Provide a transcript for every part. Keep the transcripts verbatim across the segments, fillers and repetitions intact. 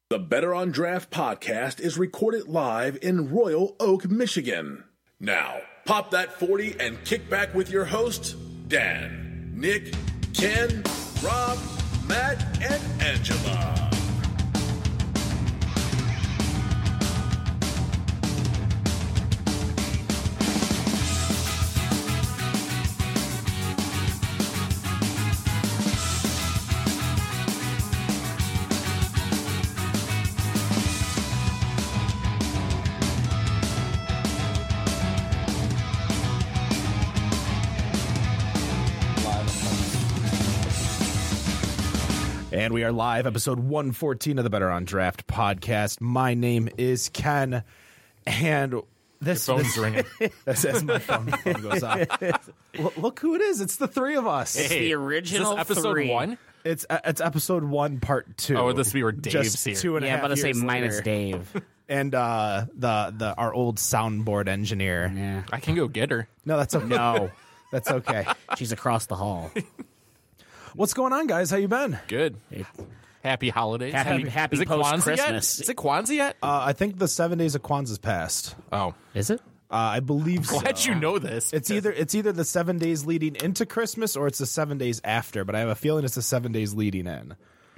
The Better on Draft podcast is recorded live in Royal Oak, Michigan. Now, pop that forty and kick back with your hosts, Dan, Nick, Ken, Rob, Matt, and Angela. And we are live, episode one fourteen of the Better on Draft podcast. My name is Ken, and this Your phone's this, ringing. That's as my phone, phone goes off. Look, look who it is! It's the three of us. It's the original Is this episode three. one? It's uh, it's episode one, part two. Oh, this would be where Dave's Just here. Two and a Yeah, I'm half about to say years minus later. Dave. And uh, the the our old soundboard engineer. Yeah. I can go get her. No, that's okay. No, That's okay. she's across the hall. What's going on, guys? How you been? Good. It- Happy holidays. Happy- happy Is it post-Christmas. Kwanzaa yet? Is it Kwanzaa yet? Uh, I think the seven days of Kwanzaa's passed. oh, Is it? Uh, I believe so. glad you know this. It's either it's either the seven days leading into Christmas or it's the seven days after, but I have a feeling it's the seven days leading in.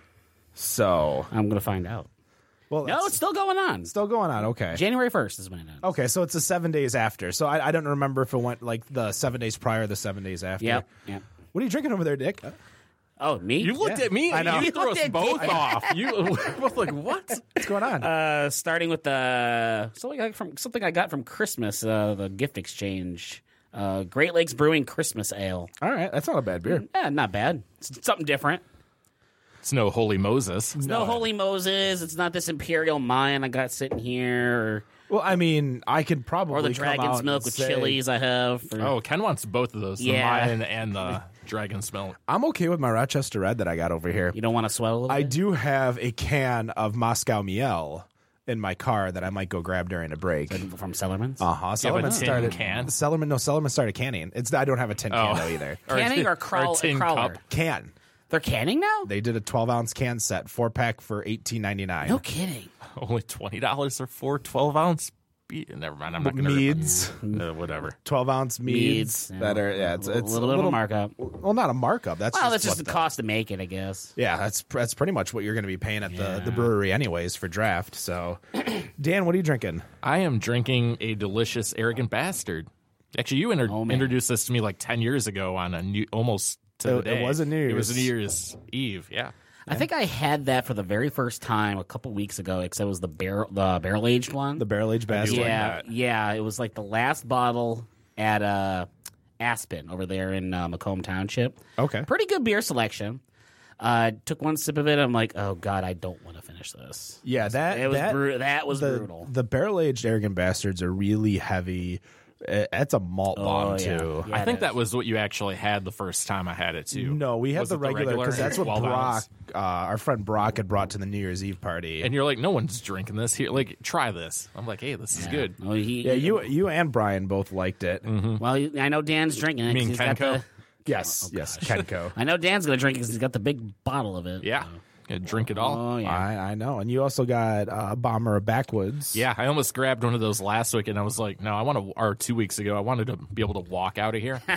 So, I'm going to find out. well, No, it's still going on. still going on. Okay, January first is when it ends. okay, so it's the seven days after. So I, I don't remember if it went like the seven days prior, or the seven days after. Yep. Yep. What are you drinking over there, Dick? Oh, me? you looked Yeah. at me. I know. You You threw looked us at both me. off. You were both like, what? What's going on? Uh, starting with the something I got from something I got from Christmas, uh, the gift exchange. Uh, Great Lakes Brewing Christmas Ale. All right, that's not a bad beer. Eh, not bad. It's something different. It's no Holy Moses. It's no Holy Moses. It's not this Imperial Mayan I got sitting here, or, Well, I mean, I could probably or the come out Dragon's and Milk with say, chilies I have. Or, Oh, Ken wants both of those. The Yeah. Mayan and the Dragon's Milk. I'm okay with my Rochester Red that I got over here. You don't want to sweat a little I bit? do have a can of Moscow Miel in my car that I might go grab during a break. From Cellarman's? Uh huh. You have a Sellerman tin started can? Sellerman, no, Sellerman started canning. It's I don't have a tin can Oh. though either. Canning or, a crawl, tin crawler? cup. Can. They're canning now? They did a twelve ounce can set, four pack for eighteen ninety nine. No kidding. Only twenty dollars for four twelve ounce. Be- Never mind. I'm not going to. Meads, Uh, whatever. twelve ounce meads, Meads, that yeah. are yeah, it's a it's little, a bit of a markup. Well, not a markup. That's Well, just that's just what the cost to make it, I guess. Yeah, that's that's pretty much what you're going to be paying at Yeah. the, the brewery anyways for draft. So, Dan, what are you drinking? I am drinking a delicious Arrogant Bastard. Actually, you inter- Oh, man. introduced this to me like ten years ago on a new, almost to It- the it day. was a New It was a New Year's. Year's Eve, yeah. I think I had that for the very first time a couple weeks ago, except it was the barrel the barrel aged one. The barrel aged bastard. like yeah, that. yeah. It was like the last bottle at uh, Aspen over there in uh, Macomb Township. Okay. Pretty good beer selection. Uh, took one sip of it. I'm like, oh god, I don't want to finish this. Yeah, that It was that, bru- that was the, brutal. The barrel aged arrogant bastards are really heavy. Uh, That's a malt bomb Oh, yeah. too. Yeah. I think it that is. was what you actually had the first time I had it too. No, we had Was the it regular because that's what twelve Brock, ounce? uh, our friend Brock, had brought to the New Year's Eve party. And you're like, no one's drinking this here. Like, try this. I'm like, hey, this is Yeah. good. Oh, he, yeah, you you and Brian both liked it. Well, I know Dan's drinking it. You 'cause mean he's got Kenko? the- Yes, yes, Kenko. I know Dan's gonna drink it because he's got the big bottle of it. Yeah, Gonna drink it all. Oh yeah. I, I know, and you also got uh, Bomber of Backwoods. Yeah, I almost grabbed one of those last week, and I was like, no, I want to. Or two weeks ago, I wanted to be able to walk out of here.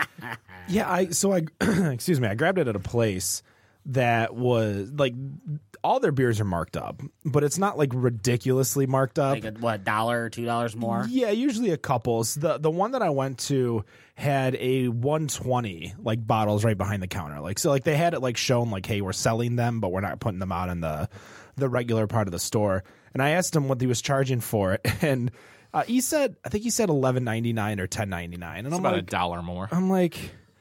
Yeah, I so I excuse me, I grabbed it at a place that was like all their beers are marked up, but it's not like ridiculously marked up. Like a, what, a dollar or two dollars more? Yeah, usually a couples. The the one that I went to had a one twenty like bottles right behind the counter. Like so like they had it like shown like, hey, we're selling them, but we're not putting them out in the the regular part of the store. And I asked him what he was charging for it, and uh, he said I think he said eleven ninety nine or ten ninety nine. And It's I'm about a like, dollar more. I'm like,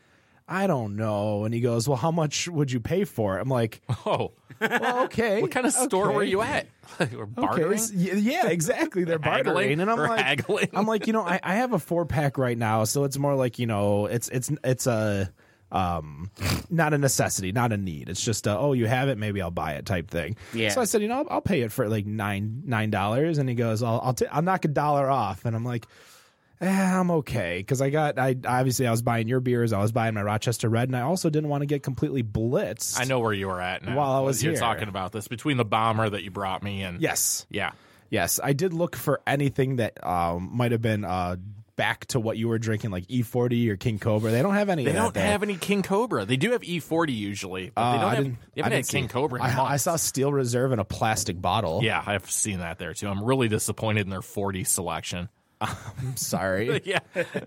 I don't know. And he goes, well, how much would you pay for it? I'm like, Oh, well, okay. what kind of store okay. were you at? We're bartering. Okay, s- y- yeah, exactly. They're Haggling? bartering, and I'm Or like, haggling? I'm like, you know, I, I have a four pack right now, so it's more like, you know, it's it's it's a um, not a necessity, not a need. It's just a, oh, you have it, maybe I'll buy it type thing. Yeah. So I said, you know, I'll, I'll pay it for like nine nine dollars, and he goes, I'll I'll, t- I'll knock a dollar off, and I'm like. Eh, I'm okay because I got I obviously I was buying your beers, I was buying my Rochester Red, and I also didn't want to get completely blitzed. I know where you were at now. While I was You're here. talking about this between the bomber that you brought me and Yes, yeah, yes, I did look for anything that um, might have been uh, back to what you were drinking, like E forty or King Cobra. They don't have any. they of don't that there. have any King Cobra. They do have E forty usually, but Uh, they don't I have. didn't, They I haven't didn't had King see- Cobra. In I, I months. saw Steel Reserve in a plastic bottle. Yeah, I've seen that there too. I'm really disappointed in their forty selection. I'm sorry. Yeah.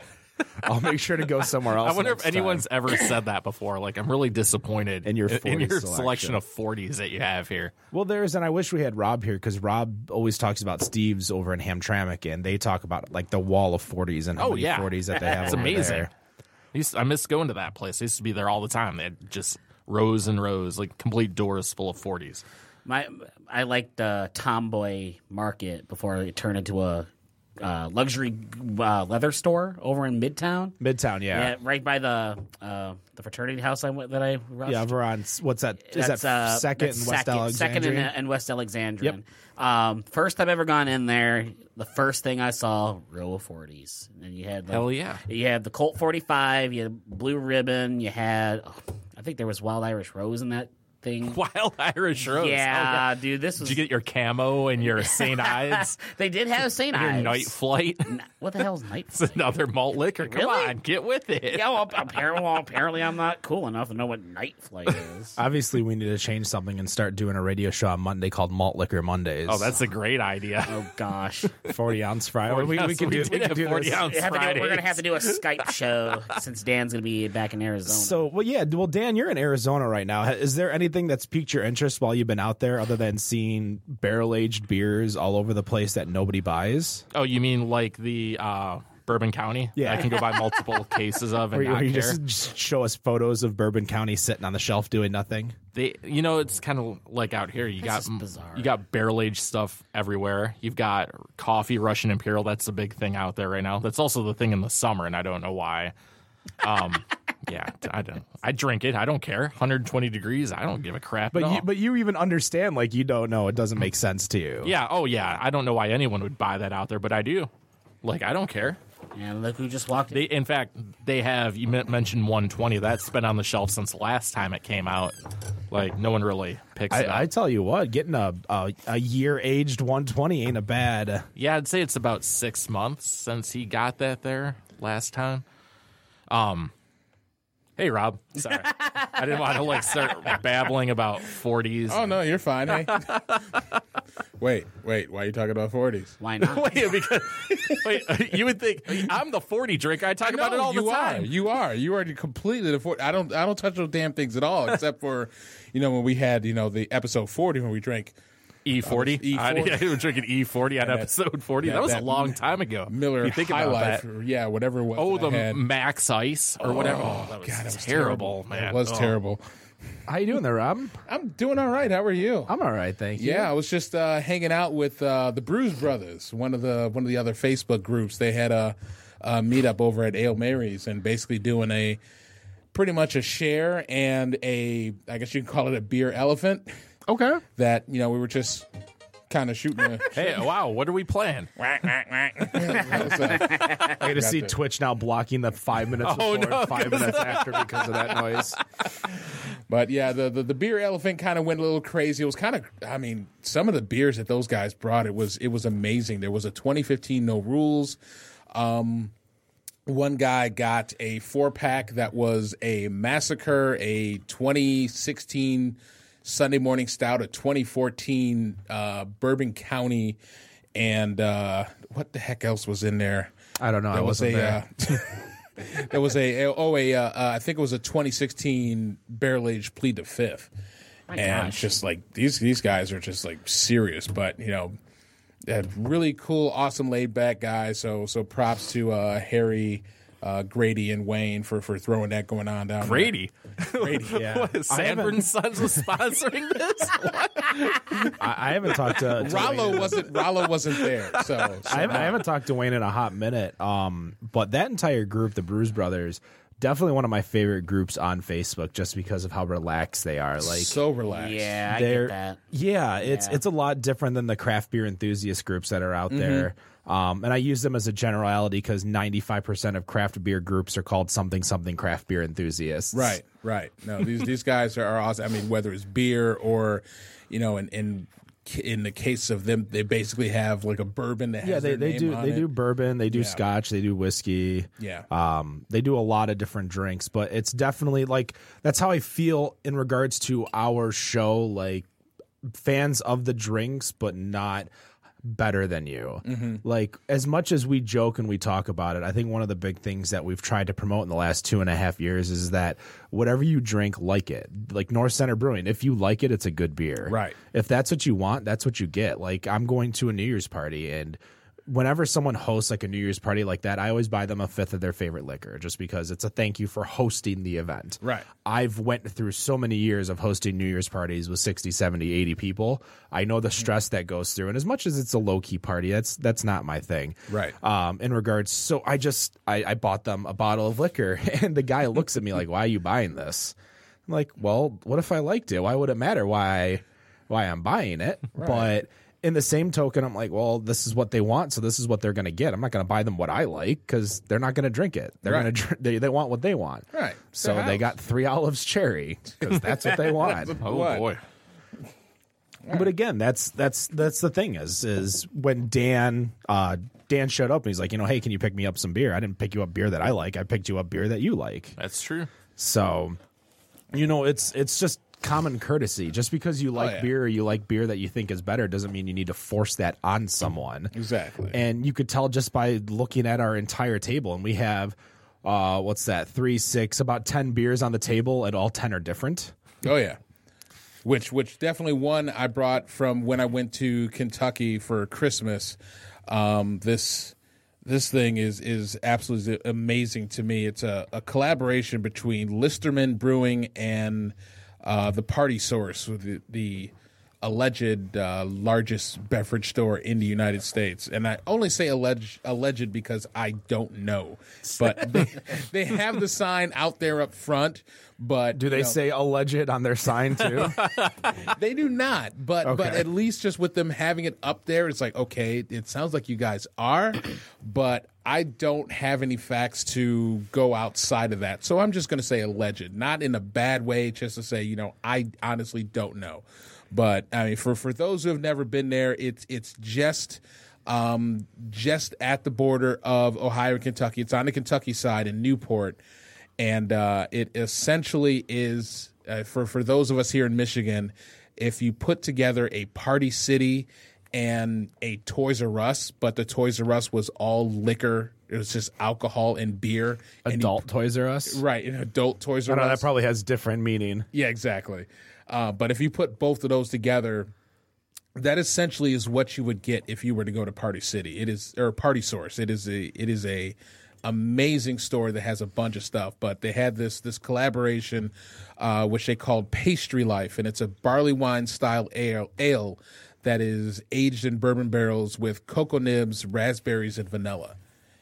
I'll make sure to go somewhere else. I wonder if next anyone's time. ever said that before. Like, I'm really disappointed In your in forty your selection. selection of forties that you have here. Well, there's, and I wish we had Rob here because Rob always talks about Steve's over in Hamtramck, and they talk about like the wall of forties and how Oh, many yeah. forties that they have. It's over amazing. there. I, used, I miss going to that place. I used to be there all the time. They had just rows and rows, like complete doors full of forties. My, I liked the Tomboy Market before it turned into a uh, luxury uh, leather store over in Midtown. Midtown, Yeah, yeah, right by the uh, the fraternity house I went that I rushed. yeah. Over on what's that? Is That's, that uh, second that's in West second, Alexandria? Second in, in West Alexandria. Um, first time ever gone in there, the first thing I saw, row of forties. And you had like, Hell yeah. You had the Colt forty-five, you had Blue Ribbon, you had, oh, I think there was Wild Irish Rose in that thing. Wild Irish Rose. Yeah, Oh, God. dude, this was. Did you get your camo and your Saint Ives? They did have Saint Your Ives. Night Flight? N- What the hell's Night It's Flight? another malt liquor. Come Really? on, get with it. Yeah, well, apparently, well, apparently I'm not cool enough to know what Night Flight is. Obviously, we need to change something and start doing a radio show on Monday called Malt Liquor Mondays. Oh, that's a great idea. Oh, gosh. forty ounce fry. forty we, we ounce. can We do. did We can have do forty this. ounce. We have to do- we're going to Fridays. have to do a Skype show since Dan's going to be back in Arizona. So, well, yeah. Well, Dan, you're in Arizona right now. Is there anything that's piqued your interest while you've been out there, other than seeing barrel aged beers all over the place that nobody buys? Oh, you mean like the uh, Bourbon County? Yeah. I can go buy multiple cases of and Or you, not or you care. just, just show us photos of Bourbon County sitting on the shelf doing nothing? They, you know, it's kind of like out here. You got is bizarre. you got barrel aged stuff everywhere. You've got coffee, Russian Imperial. That's the big thing out there right now. That's also the thing in the summer, and I don't know why. Um, yeah, I don't. I drink it. I don't care. one hundred twenty degrees. I don't give a crap. But at you, all. but you even understand, like, you don't know. It doesn't make sense to you. yeah. Oh yeah. I don't know why anyone would buy that out there, but I do. Like, I don't care. And look who just walked in. They, in fact, they have. You men- mentioned one twenty. That's been on the shelf since the last time it came out. Like, no one really picks it up. I, I tell you what, getting a a, a year aged one twenty ain't a bad. Yeah, I'd say it's about six months since he got that there last time. Um, hey Rob, sorry, I didn't want to like start babbling about forties. Oh no, you're fine. Hey. wait, wait. Why are you talking about forties? Why not? wait, because wait, you would think I'm the forty drinker. I talk about it all you the time. Are. You are. You are completely the forty. I don't. I don't touch those damn things at all, except for, you know, when we had, you know, the episode forty when we drank E forty. E I, forty. I was drinking E forty on that- episode forty. yeah, that was a that long time ago. Miller you think High about Life, that. or, yeah, whatever it was. Oh, that the I had. Max Ice or whatever. Oh, that was, God, it was terrible, terrible. man. It was Oh. terrible. How you doing there, Rob? I'm doing all right. How are you? I'm all right, thank you. Yeah, I was just uh, hanging out with uh, the Bruise Brothers, one of the one of the other Facebook groups. They had a, a meetup over at Ale Mary's and basically doing a pretty much a share and a, I guess you can call it a beer elephant. Okay. That, you know, we were just kind of shooting a. Hey, wow, what are we playing? That was, uh, I got to see that. Twitch now blocking the five minutes Oh, before no, and five minutes after because of that noise. But yeah, the, the, the beer elephant kind of went a little crazy. It was kind of, I mean, some of the beers that those guys brought, it was it was amazing. There was a twenty fifteen No Rules. Um, one guy got a four pack that was a Massacre, a twenty sixteen Sunday Morning Stout, a twenty fourteen uh, Bourbon County, and uh, what the heck else was in there? I don't know. I There was wasn't a. there. Uh, There was a oh a uh, uh, I think it was a twenty sixteen barrel aged Plead the Fifth, My and gosh. just like these these guys are just like serious, but you know, they're really cool, awesome, laid back guys. So so props to uh, Harry, uh, Grady, and Wayne for for throwing that going on down Grady. there. Grady, Yeah. What, is I Sanford haven't- and Sons was sponsoring this? I, I haven't talked to, to Rollo Wayne. wasn't Rollo wasn't there. So, so I haven't, I haven't talked to Wayne in a hot minute. Um, but that entire group, the Bruise Brothers, definitely one of my favorite groups on Facebook just because of how relaxed they are. Like so relaxed. Yeah, I they're get that. yeah, it's Yeah. it's a lot different than the craft beer enthusiast groups that are out there. Um, and I use them as a generality because ninety-five percent of craft beer groups are called something something craft beer enthusiasts. Right, right. No, these these guys are, are awesome. I mean, whether it's beer or, you know, in in in the case of them, they basically have like a bourbon that has Yeah, they, their they name do on they it. do bourbon, they do Yeah. scotch, they do whiskey. Yeah. Um, they do a lot of different drinks, but it's definitely like that's how I feel in regards to our show, like fans of the drinks, but not better than you. Mm-hmm. Like as much as we joke and we talk about it, I think one of the big things that we've tried to promote in the last two and a half years is that whatever you drink, like it. Like North Center Brewing, if you like it, it's a good beer. Right. If that's what you want, that's what you get. Like I'm going to a New Year's party, and whenever someone hosts like a New Year's party like that, I always buy them a fifth of their favorite liquor just because it's a thank you for hosting the event. Right. I've went through so many years of hosting New Year's parties with sixty, seventy, eighty people. I know the stress that goes through, and as much as it's a low key party, that's that's not my thing. Right. Um, in regards, so I just I, I bought them a bottle of liquor, and the guy looks at me like, "Why are you buying this?" I'm like, "Well, what if I liked it? Why would it matter why why I'm buying it?" But in the same token, I'm like, well, this is what they want, so this is what they're going to get. I'm not going to buy them what I like because they're not going to drink it. They're Right. going to dr- they they want what they want. Right. So Their they house. got three olives cherry because that's what they want. Oh What? boy. But again, that's that's that's the thing is is when Dan uh, Dan showed up and he's like, you know, hey, can you pick me up some beer? I didn't pick you up beer that I like. I picked you up beer that you like. That's true. So, you know, it's it's just common courtesy. Just because you like yeah. beer or you like beer that you think is better doesn't mean you need to force that on someone. Exactly. And you could tell just by looking at our entire table, and we have uh, what's that? Three, six, about ten beers on the table, and all ten are different. Oh yeah, which which definitely one I brought from when I went to Kentucky for Christmas. Um, this this thing is is absolutely amazing to me. It's a, a collaboration between Listerman Brewing and uh, the Party Source, the, the alleged uh, largest beverage store in the United States. And I only say alleged, alleged because I don't know. But they, they have the sign out there up front. But Do they you know, say alleged on their sign too? they do not, but but Okay. at least just with them having it up there, it's like, okay, it sounds like you guys are, but I don't have any facts to go outside of that. So I'm just going to say alleged, not in a bad way, just to say, you know, I honestly don't know. But I mean, for, for those who have never been there, it's it's just um, just at the border of Ohio and Kentucky. It's on the Kentucky side in Newport. And uh, it essentially is, uh, for, for those of us here in Michigan, if you put together a Party City and a Toys R Us, but the Toys R Us was all liquor, it was just alcohol and beer. and you- Adult Toys R Us. right, an adult Toys I R know that Us. probably has different meaning. Yeah, exactly. Uh, but if you put both of those together, that essentially is what you would get if you were to go to Party City. It is, or Party Source. It is a, it is a amazing store that has a bunch of stuff. But they had this this collaboration, uh, which they called Pastry Life, and it's a barley wine style ale, ale that is aged in bourbon barrels with cocoa nibs, raspberries, and vanilla.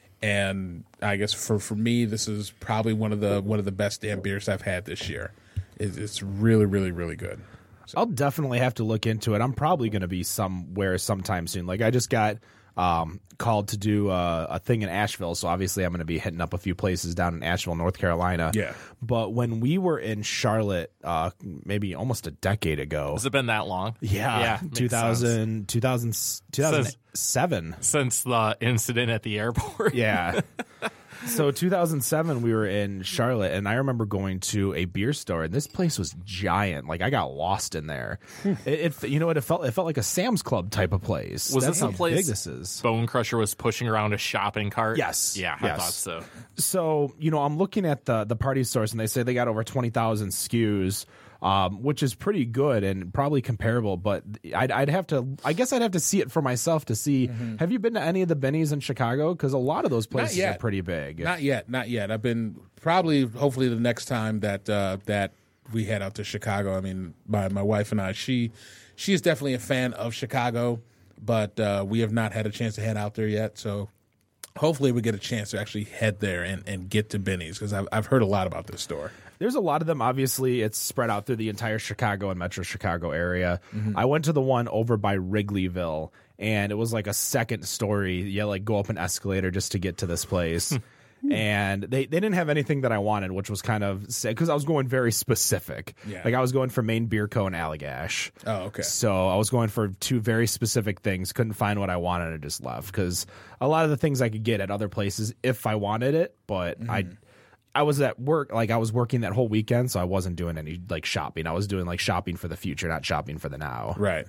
And I guess for, for me, this is probably one of the one of the best damn beers I've had this year. It, it's really, really, really good. I'll definitely have to look into it. I'm probably going to be somewhere sometime soon. Like I just got um, called to do a, a thing in Asheville, so obviously I'm going to be hitting up a few places down in Asheville, North Carolina. Yeah. But when we were in Charlotte, uh, maybe almost a decade ago, Has it been that long? yeah, Yeah. makes two thousand, sense. two thousand, two thousand seven. Since the incident at the airport. Yeah. So two thousand seven, we were in Charlotte, and I remember going to a beer store, and this place was giant. Like I got lost in there. it, it, you know what? It felt it felt like a Sam's Club type of place. Was That's this a how place big this is? Bone Crusher was pushing around a shopping cart? Yes. Yeah, I Yes. thought so. So you know, I'm looking at the the Party Source, and they say they got over twenty thousand S K Us. Um, which is pretty good and probably comparable, but I'd, I'd have to. I guess I'd have to see it for myself to see. Mm-hmm. Have you been to any of the Bennies in Chicago? Because a lot of those places are yet. pretty big. Not yet, not yet. I've been probably, hopefully, the next time that uh, that we head out to Chicago. I mean, my my wife and I, she she is definitely a fan of Chicago, but uh, we have not had a chance to head out there yet. So hopefully we get a chance to actually head there and, and get to Benny's, because I've, I've heard a lot about this store. There's a lot of them. Obviously, it's spread out through the entire Chicago and Metro Chicago area. Mm-hmm. I went to the one over by Wrigleyville, and it was like a second story. You like go up an escalator just to get to this place. And they, they didn't have anything that I wanted, which was kind of sad because I was going very specific. Yeah. Like I was going for Maine Beer Co. and Allagash. Oh, okay. So I was going for two very specific things. Couldn't find what I wanted and just left because a lot of the things I could get at other places if I wanted it, but mm-hmm. I I was at work, like I was working that whole weekend, so I wasn't doing any like shopping. I was doing like shopping for the future, not shopping for the now. Right.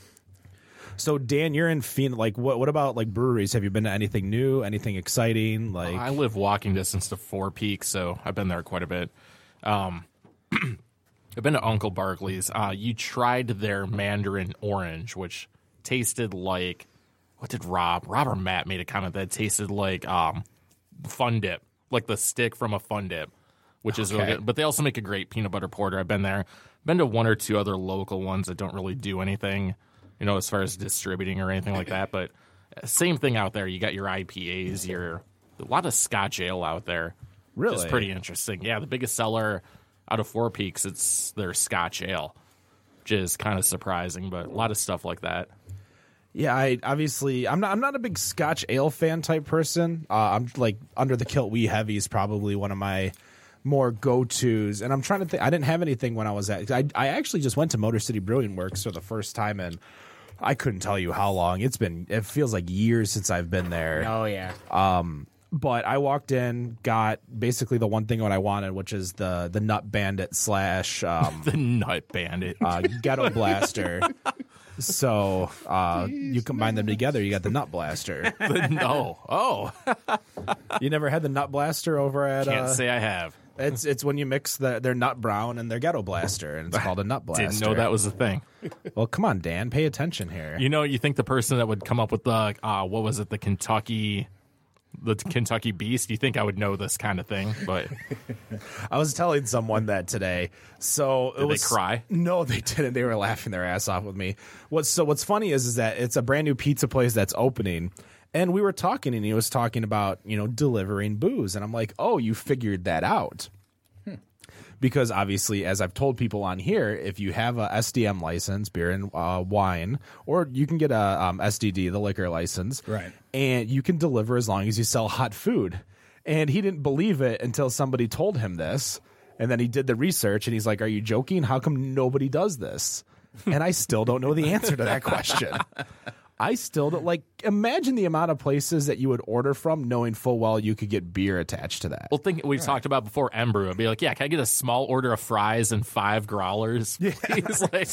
So Dan, you're in Phoenix. Like, what? What about like breweries? Have you been to anything new? Anything exciting? Like, I live walking distance to Four Peaks, so I've been there quite a bit. Um, I've been to Uncle Barkley's. Uh, you tried their Mandarin Orange, which tasted like what did Rob? Rob or Matt made a comment that tasted like um, Fun Dip, like the stick from a Fun Dip, which is really good. But they also make a great peanut butter porter. I've been there. Been to one or two other local ones that don't really do anything, you know, as far as distributing or anything like that. But same thing out there. You got your I P As, your a lot of Scotch ale out there. Really? Which is pretty interesting. Yeah, the biggest seller out of Four Peaks, it's their Scotch ale, which is kind of surprising, but a lot of stuff like that. Yeah, I obviously I'm not I'm not a big Scotch ale fan type person. Uh, I'm like Under the Kilt Wee Heavy is probably one of my more go-tos, and I'm trying to think. I didn't have anything when I was at. I I actually just went to Motor City Brewing Works for the first time, and I couldn't tell you how long it's been. It feels like years since I've been there. Oh yeah. Um, but I walked in, got basically the one thing what I wanted, which is the the Nut Bandit slash um, the Nut Bandit uh, Ghetto Blaster. So uh, you combine them together, you got the Nut Blaster. the, no, oh, you never had the Nut Blaster over at? Can't uh, say I have. It's it's when you mix the, their Nut Brown and their Ghetto Blaster, and it's called a Nut Blaster. Didn't know that was a thing. Well, come on, Dan, pay attention here. You know, you think the person that would come up with the uh, what was it, the Kentucky, the Kentucky Beast? You think I would know this kind of thing? But I was telling someone that today. So did it was, they cry? No, they didn't. They were laughing their ass off with me. What's so what's funny is is that it's a brand new pizza place that's opening. And we were talking, and he was talking about, you know, delivering booze. And I'm like, oh, you figured that out. Hmm. Because obviously, as I've told people on here, if you have a S D M license, beer and uh, wine, or you can get a um, S D D, the liquor license, right? And you can deliver as long as you sell hot food. And he didn't believe it until somebody told him this. And then he did the research, and he's like, are you joking? How come nobody does this? And I still don't know the answer to that question. I still don't like imagine the amount of places that you would order from knowing full well you could get beer attached to that. Well, think we've right. talked about before Embrew. I'd be like, yeah, can I get a small order of fries and five growlers? Yeah. like,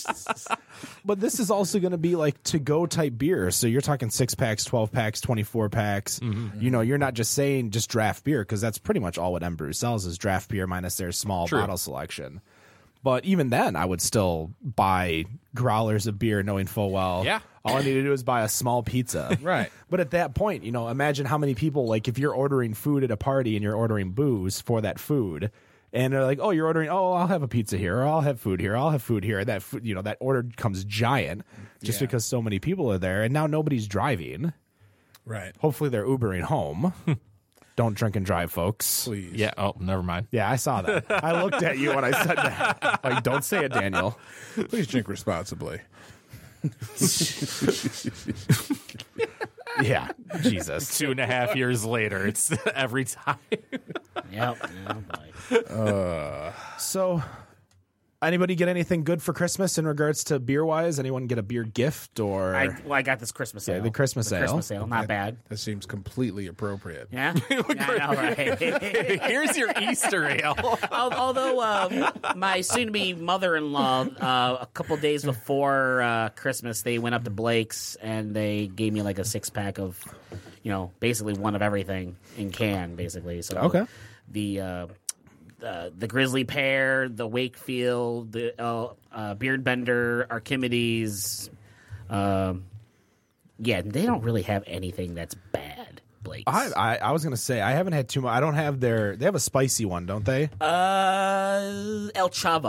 but this is also going to be like to go type beer. So you're talking six packs, twelve packs, twenty-four packs. Mm-hmm. You know, you're not just saying just draft beer because that's pretty much all what Embrew sells is draft beer minus their small True. bottle selection. But even then, I would still buy growlers of beer knowing full well. Yeah. All I need to do is buy a small pizza. Right. But at that point, you know, imagine how many people, like if you're ordering food at a party and you're ordering booze for that food, and they're like, oh, you're ordering, oh, I'll have a pizza here, or I'll have food here, or I'll have food here. That food, you know, that order becomes giant just yeah. because so many people are there. And now nobody's driving. Right. Hopefully they're Ubering home. Don't drink and drive, folks. Please. yeah. Oh, never mind. Yeah, I saw that. I looked at you when I said that. Like, don't say it, Daniel. Please drink responsibly. Yeah, Jesus. Two and a half years later, it's every time. Yep. Oh, uh, so, anybody get anything good for Christmas in regards to beer wise? Anyone get a beer gift or? I, well, I got this Christmas ale. Yeah, the Christmas the ale. Christmas ale, not that, bad. That seems completely appropriate. Yeah, yeah I know, right? Here's your Easter ale. Although um, my soon-to-be mother-in-law, uh, a couple days before uh, Christmas, they went up to Blake's and they gave me like a six-pack of, you know, basically one of everything in can, basically. So okay, the. Uh, Uh, the Grizzly Pear, the Wakefield, the uh, uh, Beardbender, Archimedes. Um, yeah, they don't really have anything that's bad, Blake. I, I I was gonna say I haven't had too much. I don't have their. They have a spicy one, don't they? Uh, El Chavo.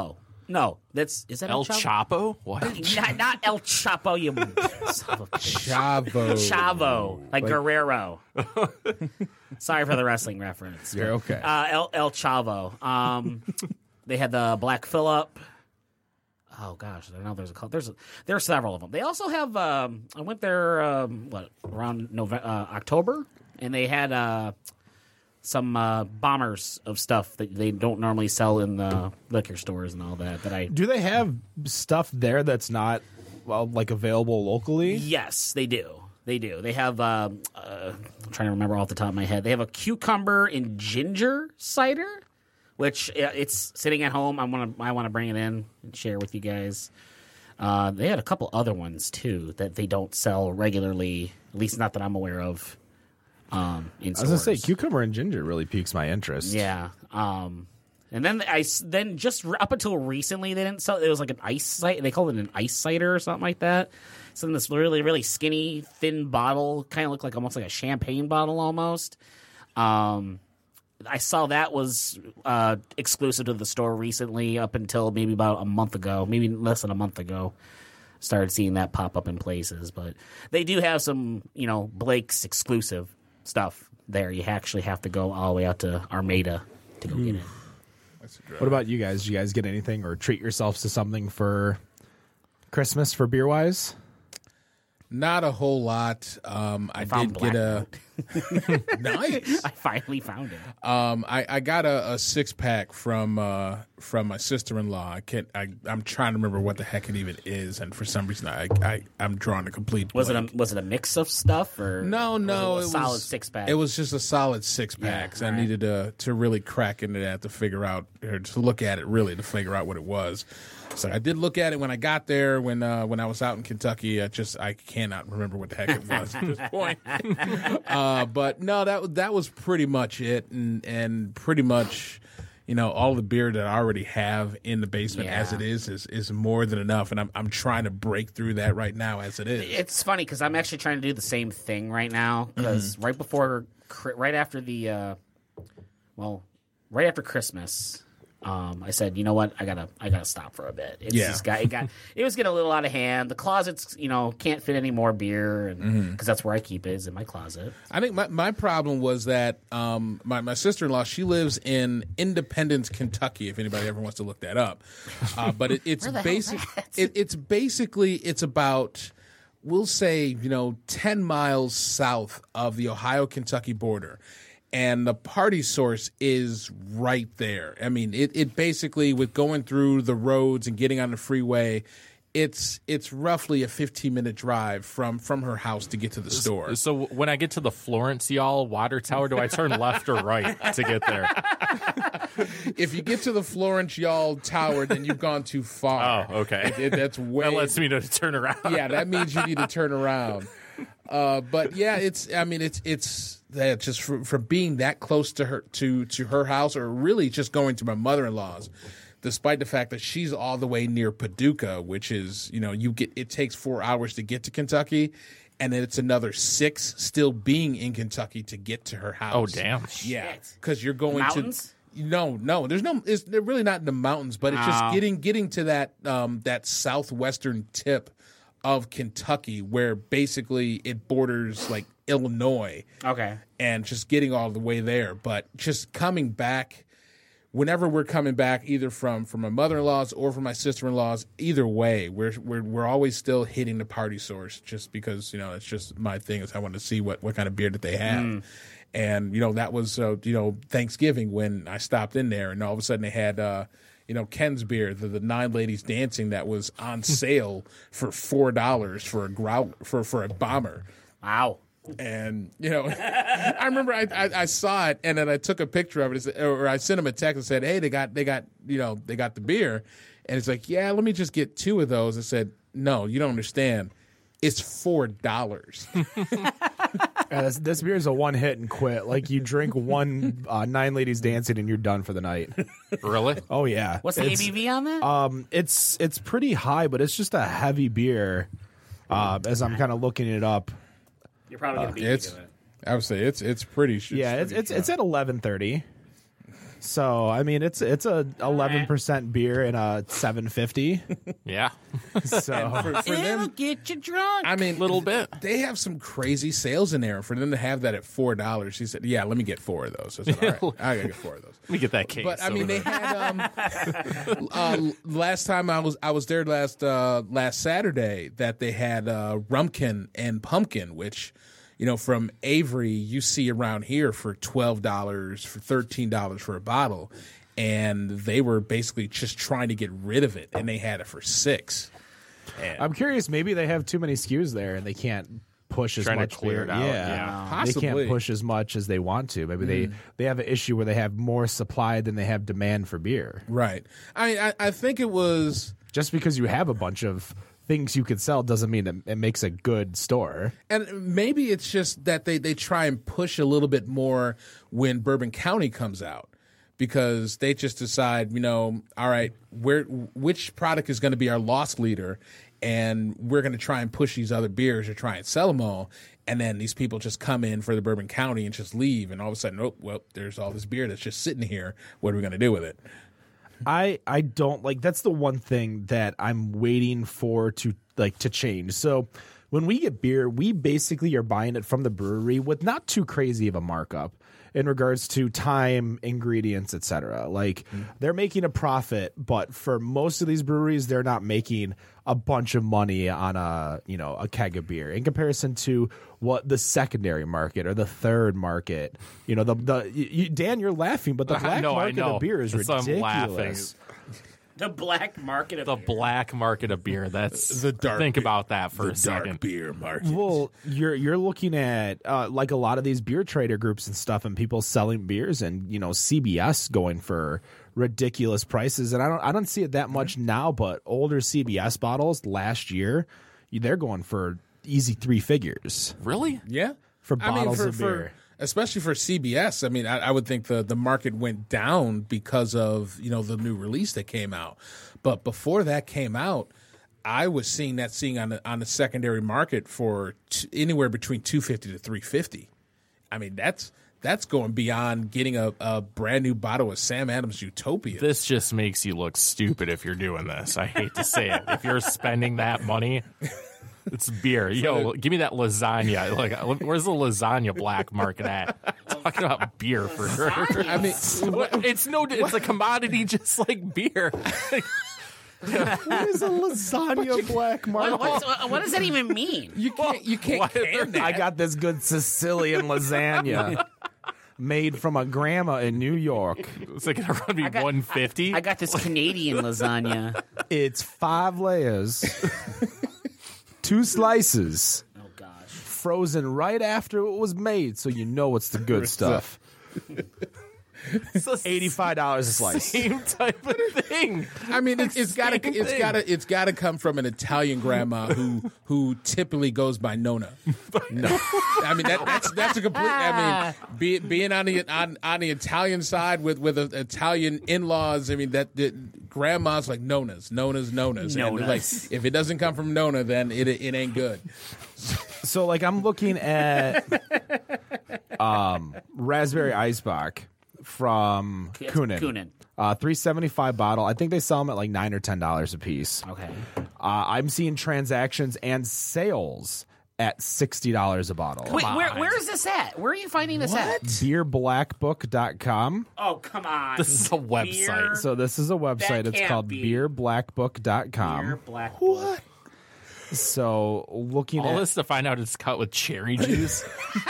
No, that's is that El Chapo? What? Not, not El Chapo, you son of a bitch. Chavo. Chavo, like, Guerrero. Sorry for the wrestling reference. You're okay. Uh, El El Chavo. Um, they had the Black Phillip. Oh gosh, I know there's a couple. There's a, there are several of them. They also have. Um, I went there um, what around November, uh, October, and they had uh, some uh, bombers of stuff that they don't normally sell in the liquor stores and all that. That I Do they have stuff there that's not well like available locally? yes, they do. They do. They have. Uh, uh, I'm trying to remember off the top of my head. They have a cucumber and ginger cider, which uh, it's sitting at home. I want to. I want to bring it in and share with you guys. Uh, they had a couple other ones too that they don't sell regularly, at least not that I'm aware of. Um, in I was gonna say stores. cucumber and ginger really piques my interest. Yeah. Um, and then I s- then just r- up until recently they didn't sell. It was like an ice cider. They called it an ice cider or something like that. It's in this really really skinny thin bottle, kind of looked like almost like a champagne bottle almost. Um, I saw that was uh, exclusive to the store recently, up until maybe about a month ago, maybe less than a month ago. Started seeing that pop up in places, but they do have some, you know, Blake's exclusive stuff there. You actually have to go all the way out to Armada to go get it. What about you guys? Did you guys get anything or treat yourselves to something for Christmas for beer wise? Not a whole lot. Um, I, found did get a nice. I finally found it. Um, I, I got a, a six pack from uh, from my sister in law. I can't. I I'm trying to remember what the heck it even is, and for some reason I, I I'm drawing a complete. Was blank. it a was it a mix of stuff or No, no, was it it a solid was six pack? It was just a solid six pack. Yeah, I all right. needed to to really crack into that to figure out or to look at it really to figure out what it was. So I did look at it when I got there. When uh, when I was out in Kentucky, I just I cannot remember what the heck it was at this point. uh, but no, that that was pretty much it, and and pretty much. You know, all the beer that I already have in the basement Yeah. as it is, is is more than enough, and I'm I'm trying to break through that right now as it is. It's funny because I'm actually trying to do the same thing right now. Because right before, right after the, uh, well, right after Christmas, um, I said, you know what, I gotta, I gotta stop for a bit. It's Yeah. just got, it got, it was getting a little out of hand. The closet's, you know, can't fit any more beer, and because that's where I keep it, is in my closet. I think my, my problem was that um, my, my sister-in-law, she lives in Independence, Kentucky, if anybody ever wants to look that up. Uh, but it, it's Where the hell's basic. that? It, it's basically it's about we'll say you know ten miles south of the Ohio-Kentucky border. And the Party Source is right there. I mean, it, it basically, with going through the roads and getting on the freeway, it's it's roughly a fifteen minute drive from, from her house to get to the store. So when I get to the Florence y'all water tower, do I turn left or right to get there? If you get to the Florence Y'all Tower, then you've gone too far. Oh, okay. It- it- that's way. That lets me to turn around. Yeah, that means you need to turn around. Uh, but yeah, it's. I mean, it's it's that just for, for being that close to her to to her house, or really just going to my mother in law's. Despite the fact that she's all the way near Paducah, which is, you know, you get it takes four hours to get to Kentucky, and then it's another six still being in Kentucky to get to her house. Oh, damn. Yeah, Shit. because you're going Mountains? to no, no. There's no. It's they're really not in the mountains, but it's just Oh. getting getting to that um, that southwestern tip of Kentucky, where basically it borders like Illinois, Okay. and just getting all the way there. But just coming back. Whenever we're coming back, either from, from my mother-in-law's or from my sister-in-law's, either way, we're we're we're always still hitting the Party Source, just because you know it's just my thing. Is I want to see what, what kind of beer that they have, Mm. and you know that was uh, you know Thanksgiving when I stopped in there, and all of a sudden they had uh, you know Ken's beer, the, the Nine Ladies Dancing, that was on sale for four dollars for a grout for for a bomber. Wow. And you know, I remember I, I I saw it, and then I took a picture of it, or I sent him a text and said, "Hey, they got they got you know they got the beer," and it's like, "Yeah, let me just get two of those." I said, "No, you don't understand. It's four dollars." Yeah, this, this beer is a one hit and quit. Like you drink one uh, Nine Ladies Dancing and you're done for the night. Really? Oh yeah. What's the It's- A B V on that? Um, it's it's pretty high, but it's just a heavy beer. Uh, as I'm kind of looking it up, You're probably gonna beat me It's to it. I would say it's it's pretty. It's yeah, it's pretty it's, it's at eleven thirty. So I mean, it's it's a eleven percent beer and a seven fifty. Yeah, So For, for It'll them, get you drunk. I mean, little bit. They have some crazy sales in there. For them to have that at four dollars, he said, "Yeah, let me get four of those." I said, "All right, I gotta get four of those." Let me get that case. But I mean, over they there. had um, uh, last time I was I was there last uh, last Saturday that they had uh, Rumpkin and Pumpkin, which you know from Avery you see around here for twelve dollars for thirteen dollars for a bottle, and they were basically just trying to get rid of it, and they had it for six. And I'm curious. Maybe they have too many S K Us there, and they can't push as Trying to much clear beer. it out, Yeah, yeah. they Possibly. can't push as much as they want to. Maybe they they have an issue where they have more supply than they have demand for beer. right. I I, I think it was. Just because you have a bunch of things you could sell doesn't mean it, it makes a good store. And maybe it's just that they, they try and push a little bit more when Bourbon County comes out because they just decide, you know, all right, where which product is going to be our loss leader, and we're going to try and push these other beers or try and sell them all. And then these people just come in for the Bourbon County and just leave, and all of a sudden, oh, well, there's all this beer that's just sitting here. What are we going to do with it? I I don't like that's the one thing that I'm waiting for to like to change. So when we get beer, we basically are buying it from the brewery with not too crazy of a markup in regards to time, ingredients, et cetera. Like they're making a profit, but for most of these breweries, they're not making a bunch of money on a you know a keg of beer in comparison to what the secondary market or the third market. You know the the you, Dan, you're laughing, but the I black know, I market know. of beer is That's why I'm ridiculous. laughing. the black market of The beer. black market of beer. That's The dark Think beer- about that for the a second. dark beer market. Well, you're you're looking at uh, like a lot of these beer trader groups and stuff, and people selling beers, and you know C B S going for ridiculous prices, and I don't I don't see it that much now, but older C B S bottles last year, they're going for easy three figures Really? Yeah. for I mean, bottles for, of for beer. especially for C B S. I mean, I, I would think the, the market went down because of you know the new release that came out. But before that came out, I was seeing that seeing on the on the secondary market for t- anywhere between two fifty to three fifty. I mean, that's that's going beyond getting a, a brand new bottle of Sam Adams Utopia. This just makes you look stupid if you're doing this. I hate to say it. If you're spending that money, it's beer. Yo, give me that lasagna. Like, where's the lasagna black market at? Talking about beer for sure. I mean, What- it's no. It's a commodity just like beer. What is a lasagna black market? What's, what does that even mean? you can't you can't Why- can that. I got this good Sicilian lasagna made from a grandma in New York. It's like gonna run me got- one fifty. I got this Canadian lasagna. It's five layers, two slices, Oh gosh. frozen right after it was made, so you know it's the good stuff. Eighty-five dollars a slice. Same type of thing. I mean, it's, it's got to Same it's thing. got to it's got to come from an Italian grandma who who typically goes by Nona. No, I mean that, that's that's a complete. I mean, be, being on the on, on the Italian side with with a, Italian in laws. I mean that, that grandmas like Nonas, Nonas, Nonas. And Nonas. like if it doesn't come from Nona, then it it ain't good. So, like, I'm looking at um, Raspberry Eisbach from Yes, Kunin. Kunin. Uh, three seventy-five bottle. I think they sell them at like nine or ten dollars a piece. Okay. Uh, I'm seeing transactions and sales at sixty dollars a bottle. Wait, where, where is this at? Where are you finding this at? beer black book dot com. Oh, come on. This is a website. Beer, So this is a website. It's can't called be. beer black book dot com. beer, black what? So looking All at this to find out it's cut with cherry juice.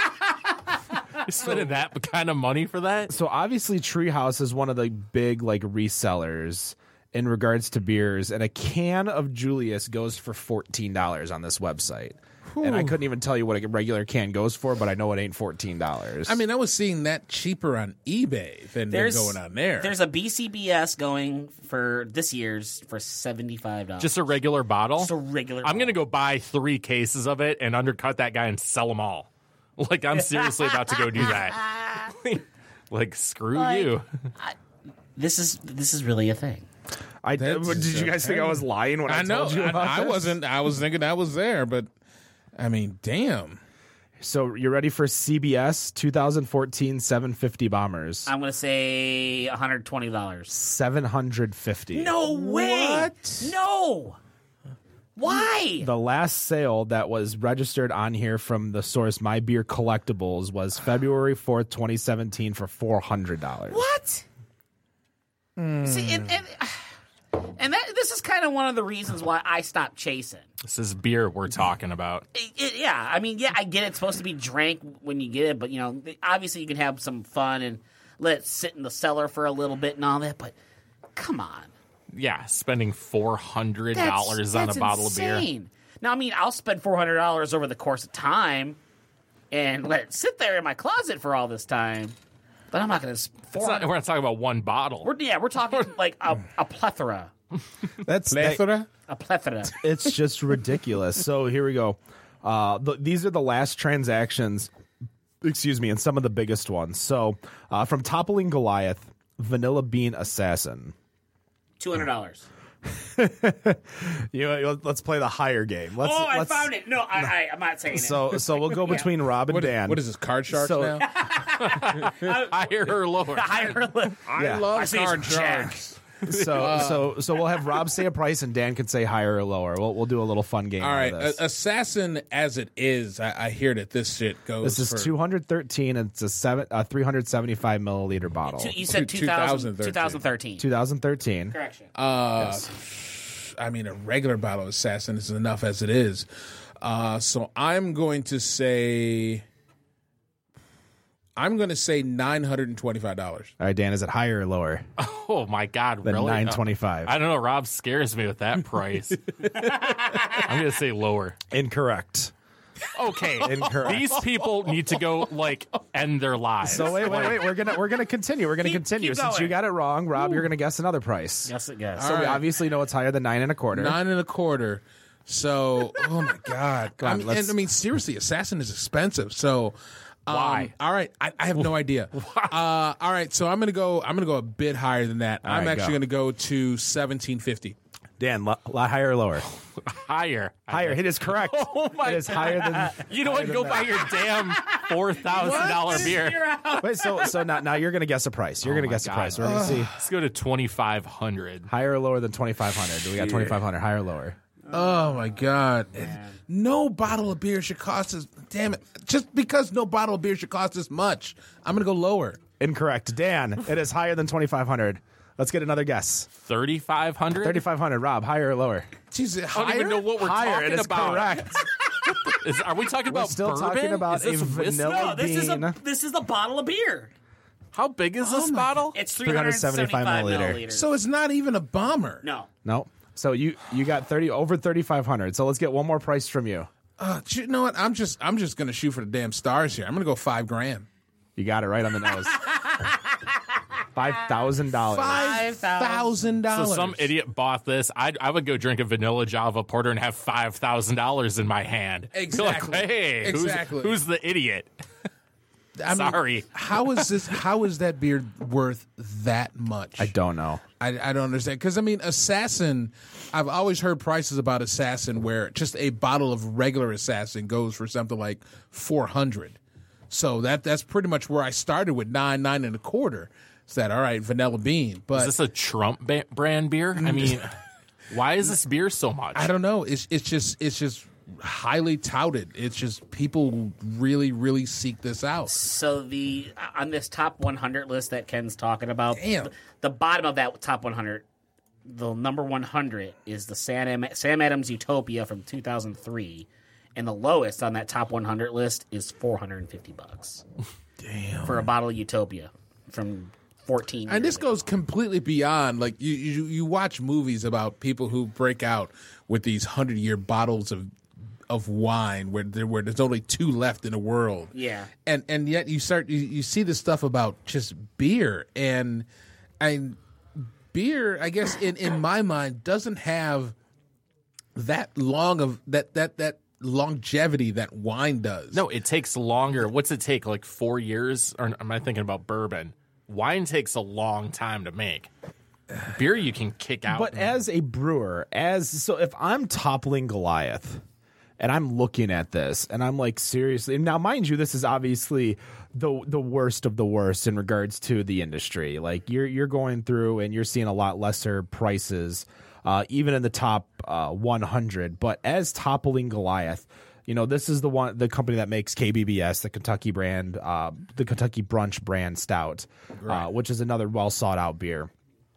You're spending that kind of money for that? so obviously Treehouse is one of the big like resellers in regards to beers, and a can of Julius goes for fourteen dollars on this website. And I couldn't even tell you what a regular can goes for, but I know it ain't fourteen dollars. I mean, I was seeing that cheaper on eBay than, than There's going on there. There's a B C B S going for this year's for seventy-five dollars. Just a regular bottle? Just a regular I'm going to go buy three cases of it and undercut that guy and sell them all. Like, I'm seriously about to go do that. Like, screw Like, you. This is this is really a thing. I That's did you guys think I was lying when I, I know. told you about I, I this? wasn't. I was thinking I was there, but I mean, damn. So you're ready for C B S twenty fourteen seven fifty Bombers. I'm going to say one hundred twenty dollars. seven hundred fifty. No way. What? No. Why? The last sale that was registered on here from the source My Beer Collectibles was February fourth, twenty seventeen for four hundred dollars. What? Mm. See, and, and, and that, this is kind of one of the reasons why I stopped chasing. This is beer we're talking about. It, it, yeah, I mean, yeah, I get it. It's supposed to be drank when you get it, but, you know, obviously you can have some fun and let it sit in the cellar for a little bit and all that, but come on. Yeah, spending four hundred dollars on a bottle insane. of beer. Now, I mean, I'll spend four hundred dollars over the course of time and let it sit there in my closet for all this time, but I'm not going to... It's not, we're not talking about one bottle. We're, yeah, we're talking like a, a plethora. That's Plethora? A plethora. It's just ridiculous. So here we go. Uh, the, these are the last transactions, excuse me, and some of the biggest ones. So uh, from Toppling Goliath, Vanilla Bean Assassin. two hundred dollars. You know, let's play the higher game. Let's, Oh, I let's, found it. No, I, I, I'm not saying it. So so we'll go between Rob and What, Dan. what is this, Card Sharks So- now? Higher or lower? Higher. I Yeah. love I see Card it's Jack. Sharks. So so so we'll have Rob say a price and Dan can say higher or lower. We'll we'll do a little fun game. All out right, of this. a- Assassin as it is, I, I hear that this shit goes This is for two hundred thirteen, and it's a seven a three hundred seventy five milliliter bottle. You said Two- two thousand, twenty thirteen. twenty thirteen. two thousand thirteen. Correction. Uh, I mean, a regular bottle of Assassin is enough as it is. Uh, so I'm going to say, I'm going to say nine hundred and twenty-five dollars. All right, Dan, is it higher or lower Oh my God! than Really? nine twenty five? I don't know. Rob scares me with that price. I'm gonna say lower. Incorrect. Okay, Incorrect. these people need to go like end their lives. So wait, wait, wait. We're gonna we're gonna continue. We're gonna Keep- continue. keep Since you going. got it wrong, Rob, you're gonna guess another price. Yes, it does. So All we right. obviously know it's higher than nine and a quarter. Nine and a quarter. So, oh my God. on, I mean, let's- and, I mean, seriously, Assassin is expensive. So, um, Why? All right, I, I have no idea. Uh, all right, so I'm gonna go. I'm gonna go a bit higher than that. I'm right, actually go. gonna go to seventeen fifty. Dan, lo- lo- higher or lower? higher, Higher. It is correct. Oh my It is higher than. You know what? Go buy your damn four thousand dollar beer. Wait, so so now now you're gonna guess a price. You're gonna my guess a God. price. We're gonna see Let's go to twenty five hundred. higher or lower than twenty five hundred. Do we got twenty five hundred? Higher or lower? Oh my God! No bottle of beer should cost us. Damn it! Just because no bottle of beer should cost us much, I'm gonna go lower. Incorrect. Dan, it is higher than twenty five hundred. Let's get another guess. Thirty five hundred. Thirty five hundred. Rob, higher or lower? Jeez, I higher? don't even know what we're Higher. talking It is about. correct. Is, are we talking We're about still bourbon? talking about is this a whiskey? vanilla- No, this is a Bean. this is a bottle of beer. How big is this bottle? It's three hundred seventy-five 375 milliliter. milliliters. So it's not even a bomber. no. No. So you you got thirty over thirty five hundred. So let's get one more price from you. Uh, you know what? I'm just I'm just gonna shoot for the damn stars here. I'm gonna go five grand. You got it right on the nose. Five thousand dollars. Five thousand So dollars. some idiot bought this. I I would go drink a vanilla Java Porter and have five thousand dollars in my hand. Be Exactly. Like, hey, Exactly. Who's, who's the idiot? I mean, Sorry. How is this? How is that beer worth that much? I don't know. I, I don't understand because I mean, Assassin. I've always heard prices about Assassin where just a bottle of regular Assassin goes for something like four hundred. So that that's pretty much where I started with nine nine and a quarter. Is that all right? Vanilla Bean, but Is this a Trump ba- brand beer? I mean, why is this beer so much? I don't know. It's it's just it's just highly touted. It's just people really really seek this out. So the on this top one hundred list that Ken's talking about, Damn. the, the bottom of that top one hundred, the number one hundred is the Sam, Sam Adams Utopia from two thousand three, and the lowest on that top one hundred list is four hundred fifty bucks. Damn. For a bottle of Utopia from fourteen. And years this ago. goes completely beyond like you, you you watch movies about people who break out with these hundred year bottles of of wine where there where there's only two left in the world. Yeah. And and yet you start you, you see this stuff about just beer and and beer I guess in, in my mind doesn't have that long of that that that longevity that wine does. No, it takes longer. What's it take? Like four years? Or am I thinking about bourbon? Wine takes a long time to make. Beer you can kick out. But as a brewer, as so if I'm toppling Goliath And I'm looking at this, and I'm like, seriously. Now, mind you, this is obviously the the worst of the worst in regards to the industry. Like you're you're going through, and you're seeing a lot lesser prices, uh, even in the top uh, one hundred. But as Toppling Goliath, you know, this is the one the company that makes K B B S, the Kentucky brand, uh, the Kentucky Brunch brand stout, Right. uh, which is another well sought out beer.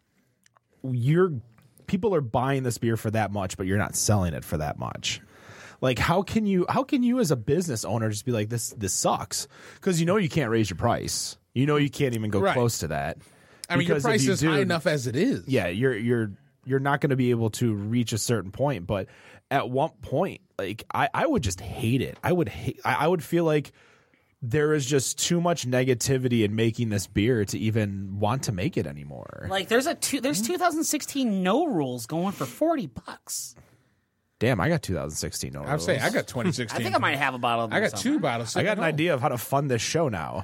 You're people are buying this beer for that much, but you're not selling it for that much. Like, how can you how can you as a business owner just be like, this this sucks? Because you know you can't raise your price. You know you can't even go Right. close to that. I mean, your Because if price you is do- high enough as it is. Yeah, you're you're you're not going to be able to reach a certain point. But at one point, like I, I would just hate it. I would hate. I, I would feel like there is just too much negativity in making this beer to even want to make it anymore. Like there's a two, there's two thousand sixteen no rules going for forty bucks. Damn, I got two thousand sixteen. I'm saying I got twenty I sixteen. think I might have a bottle. Of I them got somewhere. two bottles. I got sitting an at home. idea of how to fund this show now.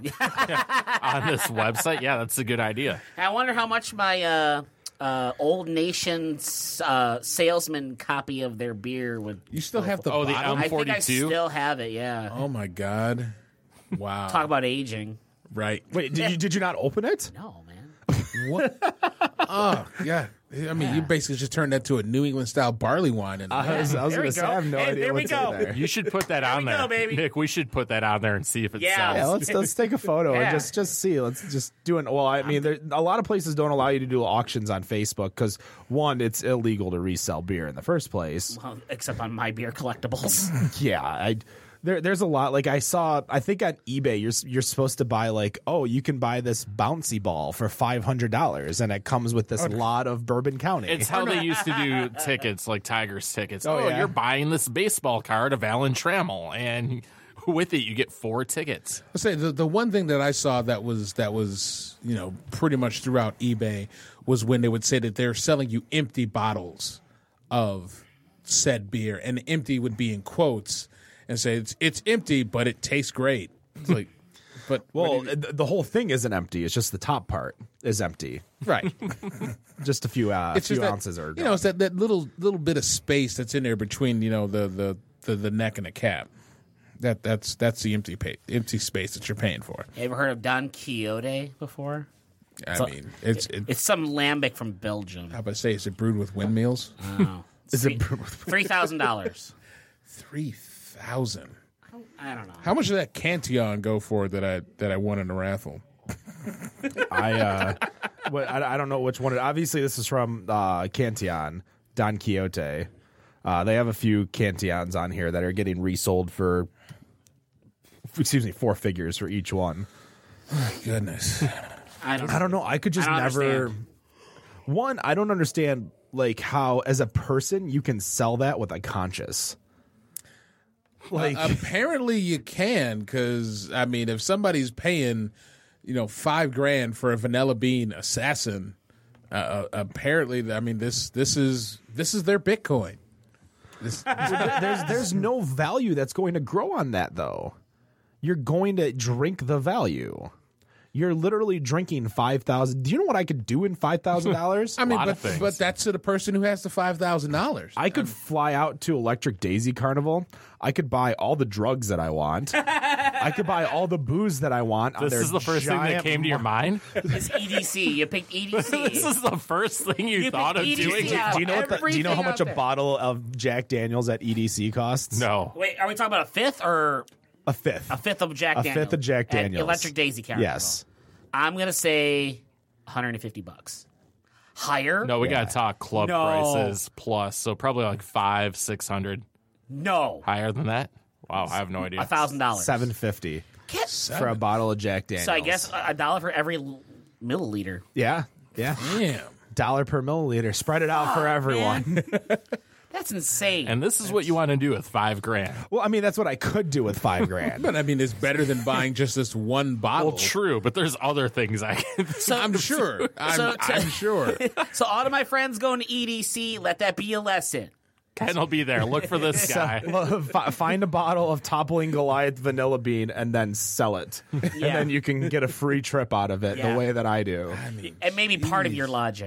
On this website, yeah, that's a good idea. I wonder how much my uh, uh, Old Nation uh, salesman copy of their beer would. You still have the Oh, the bottle? M- I think I forty-two? still have it. Yeah. Oh my god! Wow. Talk about aging. Right. Wait, did you did you not open it? No, man. What? Oh yeah. I mean, you basically just turned that to a New England style barley wine, and I was, I was There going we to say, go. I have no Hey, idea there we what's in go. there. You should put that on we there, go, baby. Nick. We should put that on there and see if it Yeah. sells. Yeah, let's let's take a photo Yeah. and just just see. Let's just do it. Well, I mean, there, a lot of places don't allow you to do auctions on Facebook because one, it's illegal to resell beer in the first place. Well, except on my beer collectibles. Yeah, I there there's a lot. Like I saw, I think on eBay, you're you're supposed to buy like, oh, you can buy this bouncy ball for five hundred dollars, and it comes with this lot of Bourbon County. It's how they used to do tickets, like Tigers tickets. Oh, Oh, yeah. you're buying this baseball card of Alan Trammell, and with it, you get four tickets. I say the the one thing that I saw that was that was you know pretty much throughout eBay was when they would say that they're selling you empty bottles of said beer, and empty would be in quotes, and say it's it's empty, but it tastes great. It's like, but well, what do you- th- the whole thing isn't empty. It's just the top part is empty. right. Just a few uh, It's few just that, ounces are you know, it's that, that little little bit of space that's in there between you know the the, the, the neck and the cap. That that's that's the empty pay, empty space that you're paying for. You ever heard of Don Quixote before? I So- mean, it's it, It's some lambic from Belgium. how about to say is it brewed with windmills? Oh. Is it Three thousand dollars. Three thousand. I don't know. How much did that Cantillon go for that I that I won in the raffle? I uh, what, I I don't know which one. It, obviously, this is from uh, Cantillon, Don Quixote. Uh, they have a few Cantillons on here that are getting resold for, excuse me, four figures for each one. Goodness. I don't. I don't know. I could just I don't never. understand. One, I don't understand like how as a person you can sell that with a conscience. Like Apparently you can, because I mean, if somebody's paying, you know, five grand for a vanilla bean assassin, uh, uh, apparently, I mean, this this is this is their Bitcoin. This, there's there's no value that's going to grow on that though. You're going to drink the value. You're literally drinking five thousand. Do you know what I could do in five thousand dollars? I mean, lot but of things. but that's to the person who has the five thousand dollars. I could fly out to Electric Daisy Carnival. I could buy all the drugs that I want. I could buy all the booze that I want. on This their is the first thing that giant came to your mo- mind. It's E D C. You picked E D C. This is the first thing you, You thought of picked E D C doing. out. Do you know what? The, do you know how Everything much out a there. bottle of Jack Daniels at E D C costs? No, Wait, are we talking about a fifth or a fifth. a fifth of Jack A Daniels? fifth of Jack at Daniels. Electric Daisy Carnival. Yes. I'm gonna say one hundred fifty bucks. Higher? no, we Yeah. gotta talk club No. prices plus, so probably like five, six hundred. No. Higher than that? Wow, I have no idea. A thousand dollars. Seven fifty Get- for a bottle of Jack Daniels. So I guess a a dollar for every l- milliliter. Yeah. Yeah. Damn. Dollar per milliliter. Spread it out for everyone. That's insane. And this is what you want to do with five grand. Well, I mean, that's what I could do with five grand. But I mean, it's better than buying just this one bottle. Well, true, but there's other things I can. so, I'm sure. I'm, So to- I'm sure. so all of my friends going to E D C, let that be a lesson. Ken will be there. Look for this guy. Well, fi- find a bottle of Toppling Goliath vanilla bean and then sell it. And Yeah. then you can get a free trip out of it Yeah. the way that I do. And maybe part of your lodging.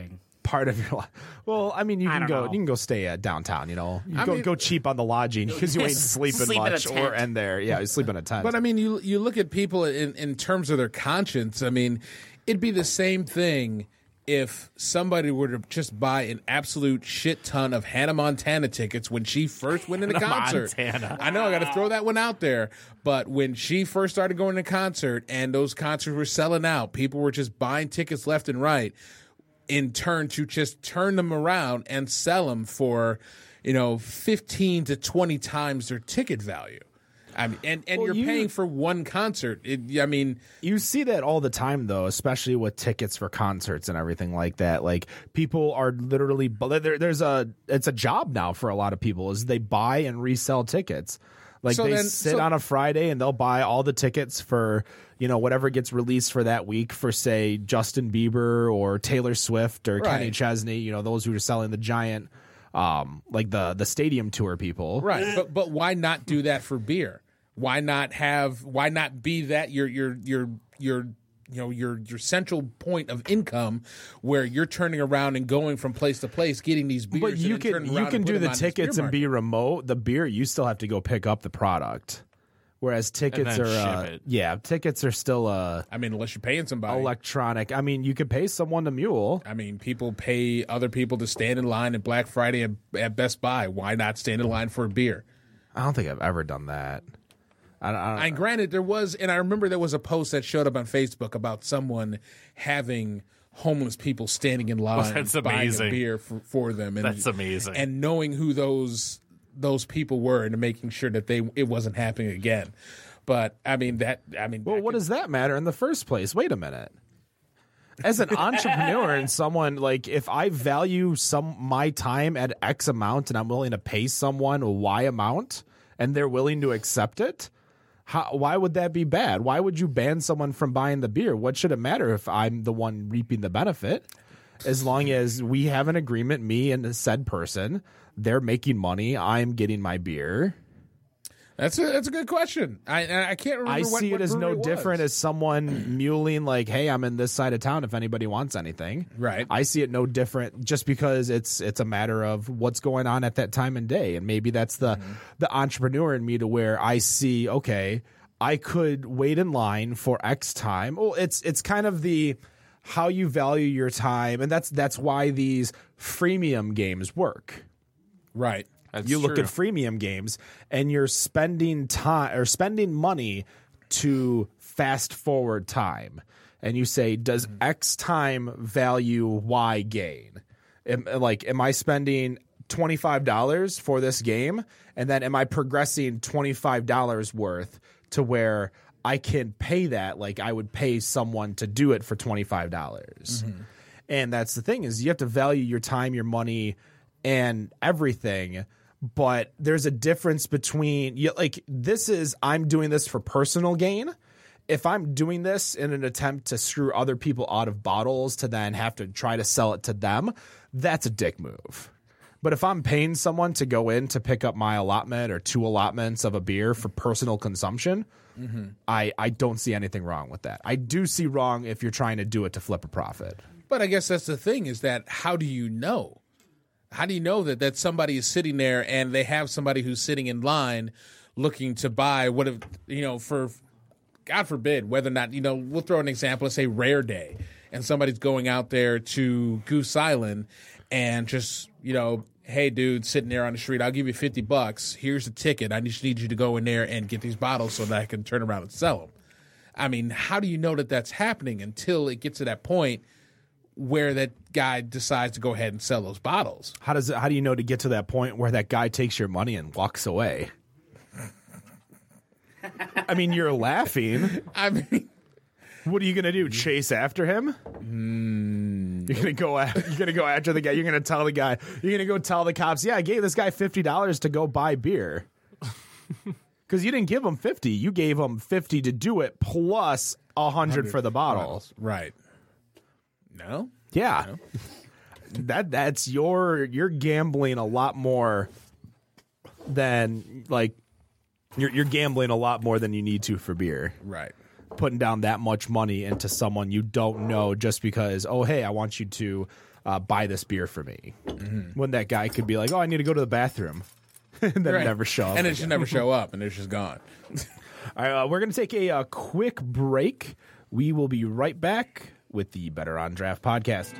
part of your life. Well, I mean, you I can don't go know. you can go stay uh, downtown. You know, you I go mean- go cheap on the lodging because you ain't sleeping Sleep in a much or tent. end there. Yeah, you sleep in a tent. But I mean, you you look at people in, in terms of their conscience. I mean, it'd be the same thing if somebody were to just buy an absolute shit ton of Hannah Montana tickets when she first went into Hannah concert. Montana. I know I got to throw that one out there, but when she first started going to concert and those concerts were selling out, people were just buying tickets left and right. In turn, to just turn them around and sell them for, you know, fifteen to twenty times their ticket value. I mean, and, and Well, you're you- paying for one concert. It, I mean, You see that all the time, though, especially with tickets for concerts and everything like that. Like people are literally there, there's a it's a job now for a lot of people is they buy and resell tickets. Like So they then- sit so- on a Friday and they'll buy all the tickets for you know whatever gets released for that week for say Justin Bieber or Taylor Swift or Kenny Right. Chesney. You know those who are selling the giant, um, like the the stadium tour people. right. But but why not do that for beer? Why not have? Why not be that your your your your you know your your central point of income where you're turning around and going from place to place getting these beers. But and you then can turning you around can and do put the them on this tickets beer and be remote. The beer you still have to go pick up the product, whereas tickets then are ship uh, it. yeah tickets are still uh, I mean, unless you're paying somebody. electronic. I mean, you could pay someone to mule. I mean, people pay other people to stand in line at Black Friday at, at Best Buy. Why not stand in line for a beer? I don't think I've ever done that. I, don't- I, don't- And granted, there was, and I remember there was a post that showed up on Facebook about someone having homeless people standing in line that's buying a amazing. beer for, for them. And, That's amazing. And knowing who those those people were and making sure that they it wasn't happening again. But I mean that I mean well, that what could- does that matter in the first place? Wait a minute. As an entrepreneur and someone like if I value some my time at X amount and I'm willing to pay someone Y amount and they're willing to accept it, how, why would that be bad? Why would you ban someone from buying the beer? What should it matter if I'm the one reaping the benefit? As long as we have an agreement, me and the said person, they're making money, I'm getting my beer. That's a that's a good question. I I can't remember. I what, see what it as brewery no was. different as someone muling like, hey, I'm in this side of town if anybody wants anything. Right. I see it no different just because it's it's a matter of what's going on at that time and day. And maybe that's the Mm-hmm. the entrepreneur in me to where I see, okay, I could wait in line for X time. Well, it's it's kind of the how you value your time, and that's that's why these freemium games work. right. That's You look true. at freemium games and you're spending time or spending money to fast forward time. And you say, does X time value Y gain? Am, like, am I spending twenty-five dollars for this game? And then am I progressing twenty-five dollars worth to where I can pay that like I would pay someone to do it for twenty-five dollars? And that's the thing is you have to value your time, your money, and everything. But there's a difference between you, like this is I'm doing this for personal gain. If I'm doing this in an attempt to screw other people out of bottles to then have to try to sell it to them, that's a dick move. But if I'm paying someone to go in to pick up my allotment or two allotments of a beer for personal consumption, I, I don't see anything wrong with that. I do see wrong if you're trying to do it to flip a profit. But I guess that's the thing is that how do you know? How do you know that, that somebody is sitting there and they have somebody who's sitting in line looking to buy what if you know for God forbid whether or not you know we'll throw an example, let's say Rare Day, and somebody's going out there to Goose Island and just you know hey dude sitting there on the street, I'll give you fifty bucks, here's the ticket, I just need you to go in there and get these bottles so that I can turn around and sell them. I mean, how do you know that that's happening until it gets to that point where that guy decides to go ahead and sell those bottles? How does it, how do you know to get to that point where that guy takes your money and walks away? I mean, you're laughing. I mean, What are you gonna do? Chase after him? You're gonna go. a- You're gonna go after the guy. You're gonna tell the guy. You're gonna go tell the cops. Yeah, I gave this guy fifty dollars to go buy beer. Because you didn't give him fifty. You gave him fifty to do it plus a hundred for the bottle. right. No? Yeah. That that's your you're gambling a lot more than like you're you're gambling a lot more than you need to for beer. Right. Putting down that much money into someone you don't know just because, oh hey, I want you to uh, buy this beer for me. Mm-hmm. When that guy could be like, oh, I need to go to the bathroom. and then Right. never show up. and it again. just never show up, and it's just gone. All right, uh, we're going to take a, uh quick break. We will be right back with the Better on Draft podcast.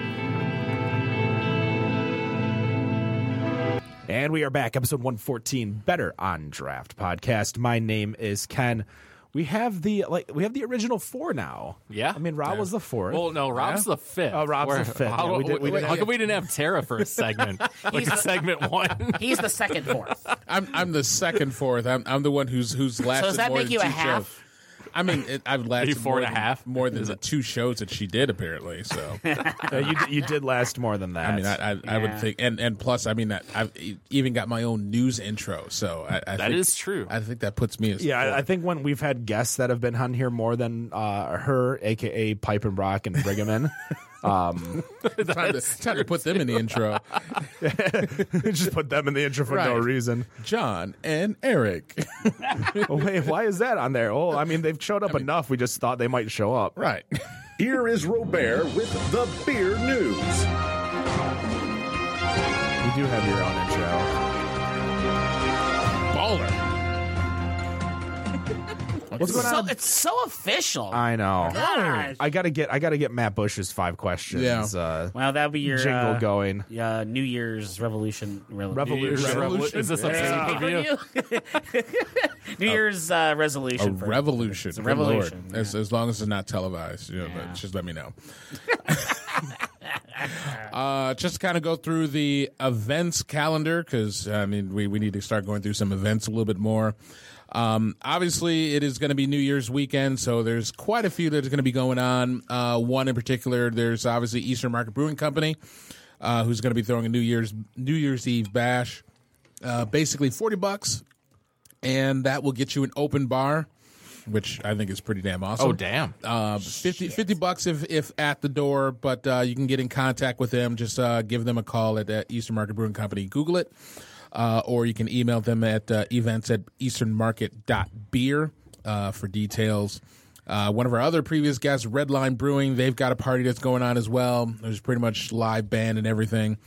And we are back, episode one fourteen, Better on Draft podcast. My name is Ken. We have the like we have the original four now. Yeah. I mean, Rob was the fourth. Well, no, Rob's the fifth. Oh, Rob's Where- the fifth. How, Yeah, we did- we did how have- come we didn't have Tara for a segment? like He's the- segment one. He's the second fourth. I'm I'm the second fourth. I'm I'm the one who's who's lasted. does that more make than you a two half? shows. I mean, it, I've lasted four more and a than, half? more than Is the it- two shows that she did apparently. So Uh, you you did last more than that. I mean, I I, I would Yeah. think, and and plus, I mean, I, I've even got my own news intro. So I, I That think, is true. I think that puts me as yeah, I, I think when we've had guests that have been on here more than uh, her, aka Pipe and Brock and Brigham, um, time to, time to put them in the intro. just put them in the intro for no Right. reason. John and Eric. Oh, wait, why is that on there? Oh, I mean, they've showed up enough. We just thought they might show up. Right. Here is Robert with the beer news. You do have your own intro. Baller. What's going So, on? it's so official. I know. Gosh. I gotta get. I gotta get Matt Bush's five questions. Yeah. Uh, Well, that'll be your jingle uh, going. uh, New Year's Revolution. Re- Revolution. Revolution. Is this a Yeah. pay-per-view? New Year's uh, A resolution. for- revolution. It's a Good Lord. revolution, yeah. As, as long as it's not televised. You know, Yeah. but just let me know. uh, just to kind of go through the events calendar, because, I mean, we, we need to start going through some events a little bit more. Um, obviously, it is going to be New Year's weekend, so there's quite a few that are going to be going on. Uh, one in particular, there's obviously Eastern Market Brewing Company, uh, who's going to be throwing a New Year's New Year's Eve bash. Uh, basically, forty bucks, and that will get you an open bar, which I think is pretty damn awesome. Oh, damn. Uh, fifty, fifty bucks if, if at the door, but uh, you can get in contact with them. Just uh, give them a call at uh, Eastern Market Brewing Company. Google it. Uh, or you can email them at uh, events at easternmarket dot beer uh, for details. Uh, one of our other previous guests, Redline Brewing, they've got a party that's going on as well. There's pretty much live band and everything.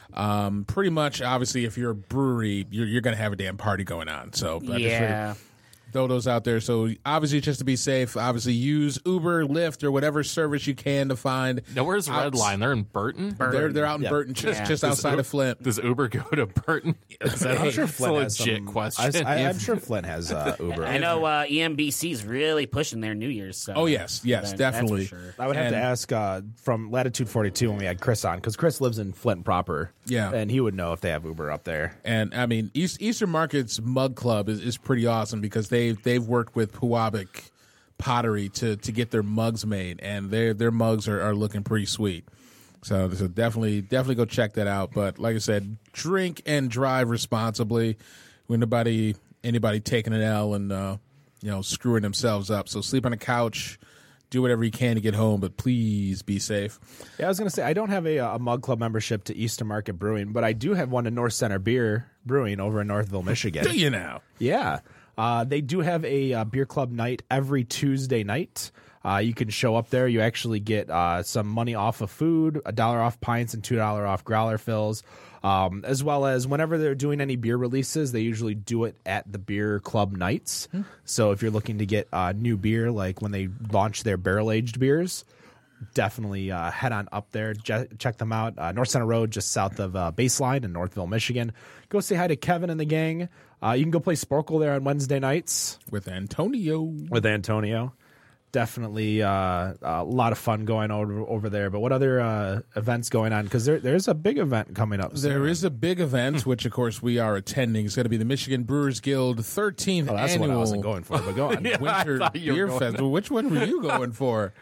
Um, pretty much, obviously, if you're a brewery, you're, you're going to have a damn party going on. So I just figured Yeah. throw those out there. So obviously, just to be safe, obviously use Uber, Lyft, or whatever service you can to find. Now, where's outs- Redline? They're in Burton? They're they're out in Yeah. Burton, just Yeah. just Does outside U- of Flint. Does Uber go to Burton? Is that I'm a, sure it's a Flint has legit some, question. I, am sure Flint has uh, Uber. I know uh, E M B C's really pushing their New Year's. So Oh yes, yes, that- definitely. That's for sure. I would have And- to ask uh, from Latitude forty-two when we had Chris on, because Chris lives in Flint proper. Yeah. And he would know if they have Uber up there. And I mean, East, Eastern Market's Mug Club is, is pretty awesome because they they've worked with Puwabic Pottery to to get their mugs made, and their their mugs are, are looking pretty sweet. So, so definitely definitely go check that out. But like I said, drink and drive responsibly. When nobody anybody taking an L and uh, you know screwing themselves up. So sleep on a couch, do whatever you can to get home, but please be safe. Yeah, I was going to say, I don't have a, a Mug Club membership to Eastern Market Brewing, but I do have one to North Center Beer Brewing over in Northville, Michigan. Do you now? Yeah. Uh, they do have a uh, beer club night every Tuesday night. Uh, you can show up there. You actually get uh, some money off of food, a dollar off pints, and two dollar off growler fills. Um, as well as whenever they're doing any beer releases, they usually do it at the beer club nights. Hmm. So if you're looking to get uh, new beer, like when they launch their barrel aged beers, definitely uh, head on up there. Je- check them out. Uh, North Center Road, just south of uh, Baseline in Northville, Michigan. Go say hi to Kevin and the gang. Uh, you can go play Sporkle there on Wednesday nights With Antonio. with Antonio. Definitely uh, a lot of fun going over over there. But what other uh, events going on? Because there, there's a big event coming up soon. There is a big event, which of course we are attending. It's going to be the Michigan Brewers Guild thirteenth Oh, that's annual what I wasn't going for, but go on. Yeah, I Winter thought you were Beer going Festival. Which one were you going for?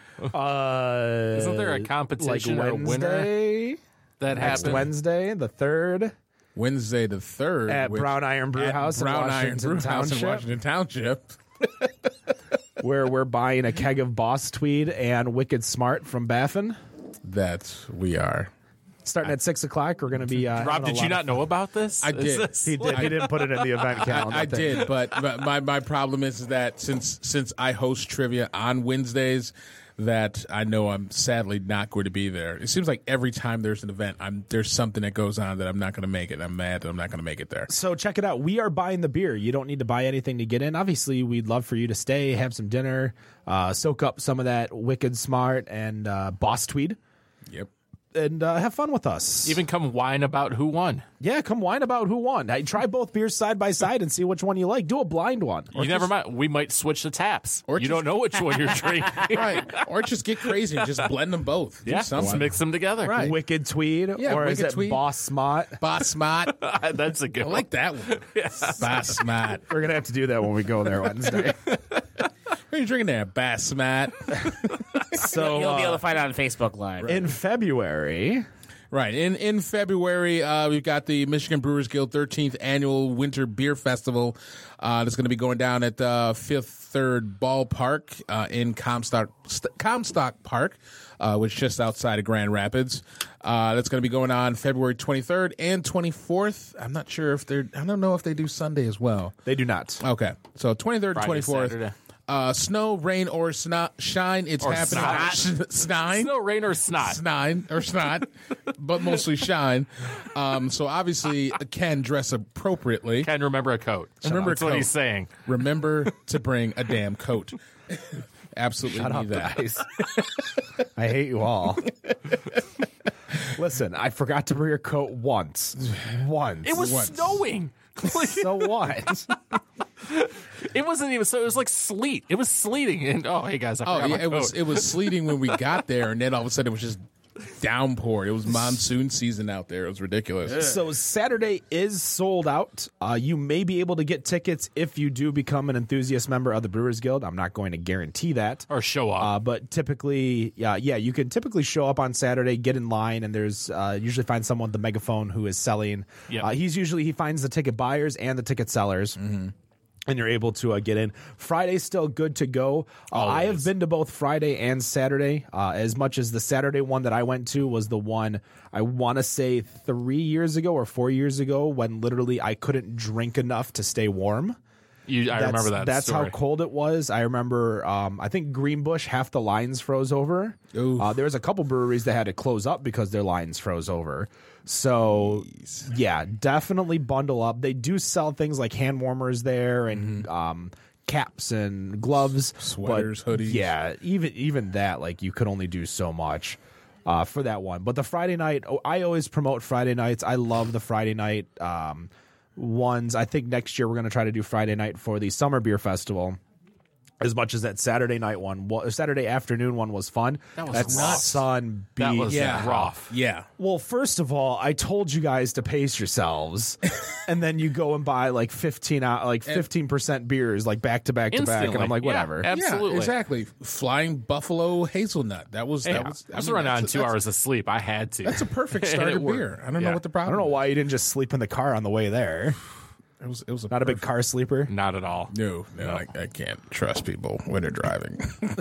Uh, Isn't there a competition like or a winner Wednesday, that next happened? Wednesday, the third, Wednesday the third at which- Brown Iron Brew at House in Brown Iron Washington Brew House in Township. Washington Township. where we're buying a keg of Boss Tweed and Wicked Smart from Baffin. That we are. Starting at six o'clock, we're going to be. Uh, Rob, did you not know about this? I Is did. this- He did. He didn't put it in the event calendar. I, I thing. did, but but my my problem is that since since I host trivia on Wednesdays, that I know I'm sadly not going to be there. It seems like every time there's an event, I'm there's something that goes on that I'm not going to make it. I'm mad that I'm not going to make it there. So check it out. We are buying the beer. You don't need to buy anything to get in. Obviously, we'd love for you to stay, have some dinner, uh, soak up some of that Wicked Smart and uh, Boss Tweed, Yep. and uh, have fun with us. Even come whine about who won. Yeah, come whine about who won. Hey, try both beers side by side and see which one you like. Do a blind one. You never mind. We might switch the taps. Or you just- don't know which one you're drinking. Right. Or just get crazy and just blend them both. Do Yeah, something. let's mix them together. Right. Wicked Tweed, Yeah, or is Wicked it Tweed. Boss Smart? Boss Smart. I That's a good one. like that one. Boss Smart. We're gonna have to do that when we go there Wednesday. What are you drinking there? Bass Smart. So You'll be able uh, to find it on Facebook Live. in February, Right. In in February, uh, we've got the Michigan Brewers Guild thirteenth Annual Winter Beer Festival. Uh, that's going to be going down at uh, Fifth Third Ballpark uh, in Comstock, St- Comstock Park, uh, which is just outside of Grand Rapids. Uh, that's going to be going on February twenty-third and twenty-fourth. I'm not sure if they're, I don't know if they do Sunday as well. they do not. Okay. So twenty-third and Friday, twenty-fourth. Saturday. Uh, snow, rain, or sno- shine. It's Or happening. snot. Snine. No rain or snot. Snine or snot, but mostly shine. Um, so obviously, Ken dress appropriately. Can remember a coat. Remember a That's what coat. he's saying. Remember to bring a damn coat. Absolutely Shut need up, that. guys. I hate you all. Listen, I forgot to bring a coat once. Once. It was Once. snowing. so what? It wasn't even so. It was like sleet. It was sleeting, and oh, hey guys, I Oh forgot yeah, my it was coat. it was sleeting when we got there, and then all of a sudden it was just downpour. It was monsoon season out there. It was ridiculous. So Saturday is sold out. Uh, you may be able to get tickets if you do become an enthusiast member of the Brewers Guild. I'm not going to guarantee that. or show up. Uh, but typically, yeah, yeah, you can typically show up on Saturday, get in line, and there's uh, usually find someone with the megaphone who is selling. Yep. Uh, he's usually he finds the ticket buyers and the ticket sellers. And you're able to uh, get in. Friday's still good to go. Uh, I have Always. been to both Friday and Saturday. Uh, as much as the Saturday one that I went to was the one I want to say three years ago or four years ago when literally I couldn't drink enough to stay warm. you, I That's- remember that. That's story. how cold it was. I remember. Um, I think Greenbush, half the lines froze over. Oof. Uh, there was a couple breweries that had to close up because their lines froze over. So yeah, definitely bundle up. They do sell things like hand warmers there and um, caps and gloves, Sweaters, but hoodies. Yeah, even even that, like you could only do so much. Uh, for that one, but the Friday night, oh, I always promote Friday nights. I love the Friday night um, ones. I think next year we're going to try to do Friday night for the Summer Beer Festival. As much as that Saturday night one, wa- Saturday afternoon one was fun. That was That's rough. sun That was Yeah. rough. Yeah. well, first of all, I told you guys to pace yourselves, and then you go and buy like fifteen out, like fifteen percent beers, like back to back to back, and Instantly. I'm like, Yeah, whatever. Absolutely. Yeah, exactly. Flying buffalo hazelnut. That was Yeah, that was. I was mean, running on that's- two that's- hours of sleep. I had to. That's a perfect And starter it worked. beer. I don't know Yeah. what the I problem. don't know why you didn't just sleep in the car on the way there. It was. It was a Not a big perfect- car sleeper. Not at all. No, no, I, I can't trust people when they're driving.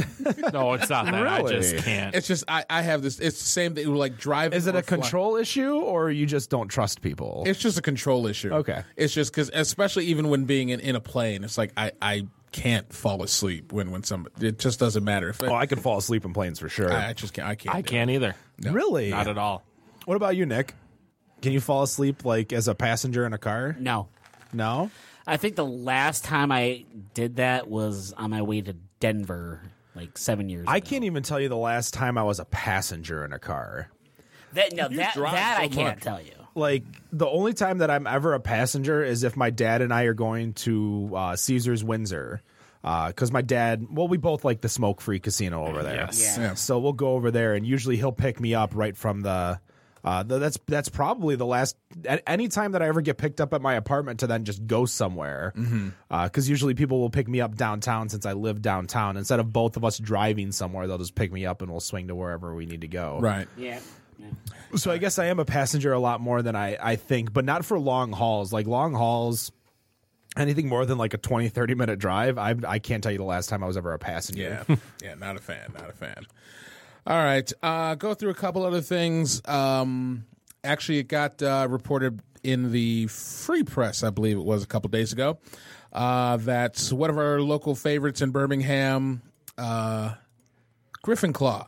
No, it's not that. I just Really? can't. It's just I, I have this. It's the same thing. Like driving. Is it or a fly- control issue, or you just don't trust people? It's just a control issue. Okay. It's just because, especially even when being in, in a plane, it's like I, I can't fall asleep when when somebody. It just doesn't matter. If oh, I could fall asleep in planes for sure. I, I just can't. I can't. I do can't either. Really? Not at all. What about you, Nick? Can you fall asleep like as a passenger in a car? No. No. I think the last time I did that was on my way to Denver, like seven years I ago. can't even tell you the last time I was a passenger in a car. That, no, that, drive that so I can't much. tell you. Like the only time that I'm ever a passenger is if my dad and I are going to uh, Caesar's Windsor. Because my dad, well, we both like the smoke-free casino over there. Yes. Yeah. Yeah. So we'll go over there, and usually he'll pick me up right from the. Uh, th- that's that's probably the last. a- Any time that I ever get picked up at my apartment to then just go somewhere, because Mm-hmm. usually people will pick me up downtown since I live downtown. Instead of both of us driving somewhere, they'll just pick me up and we'll swing to wherever we need to go. Right. Yeah. yeah. So I guess I am a passenger a lot more than I, I think, but not for long hauls. Like long hauls, anything more than like a twenty, thirty minute drive, I I can't tell you the last time I was ever a passenger. Yeah. Yeah. Not a fan. Not a fan. All right. Uh, go through a couple other things. Um, actually, it got uh, reported in the Free Press, I believe it was a couple days ago, uh, that one of our local favorites in Birmingham, uh, Griffin Claw,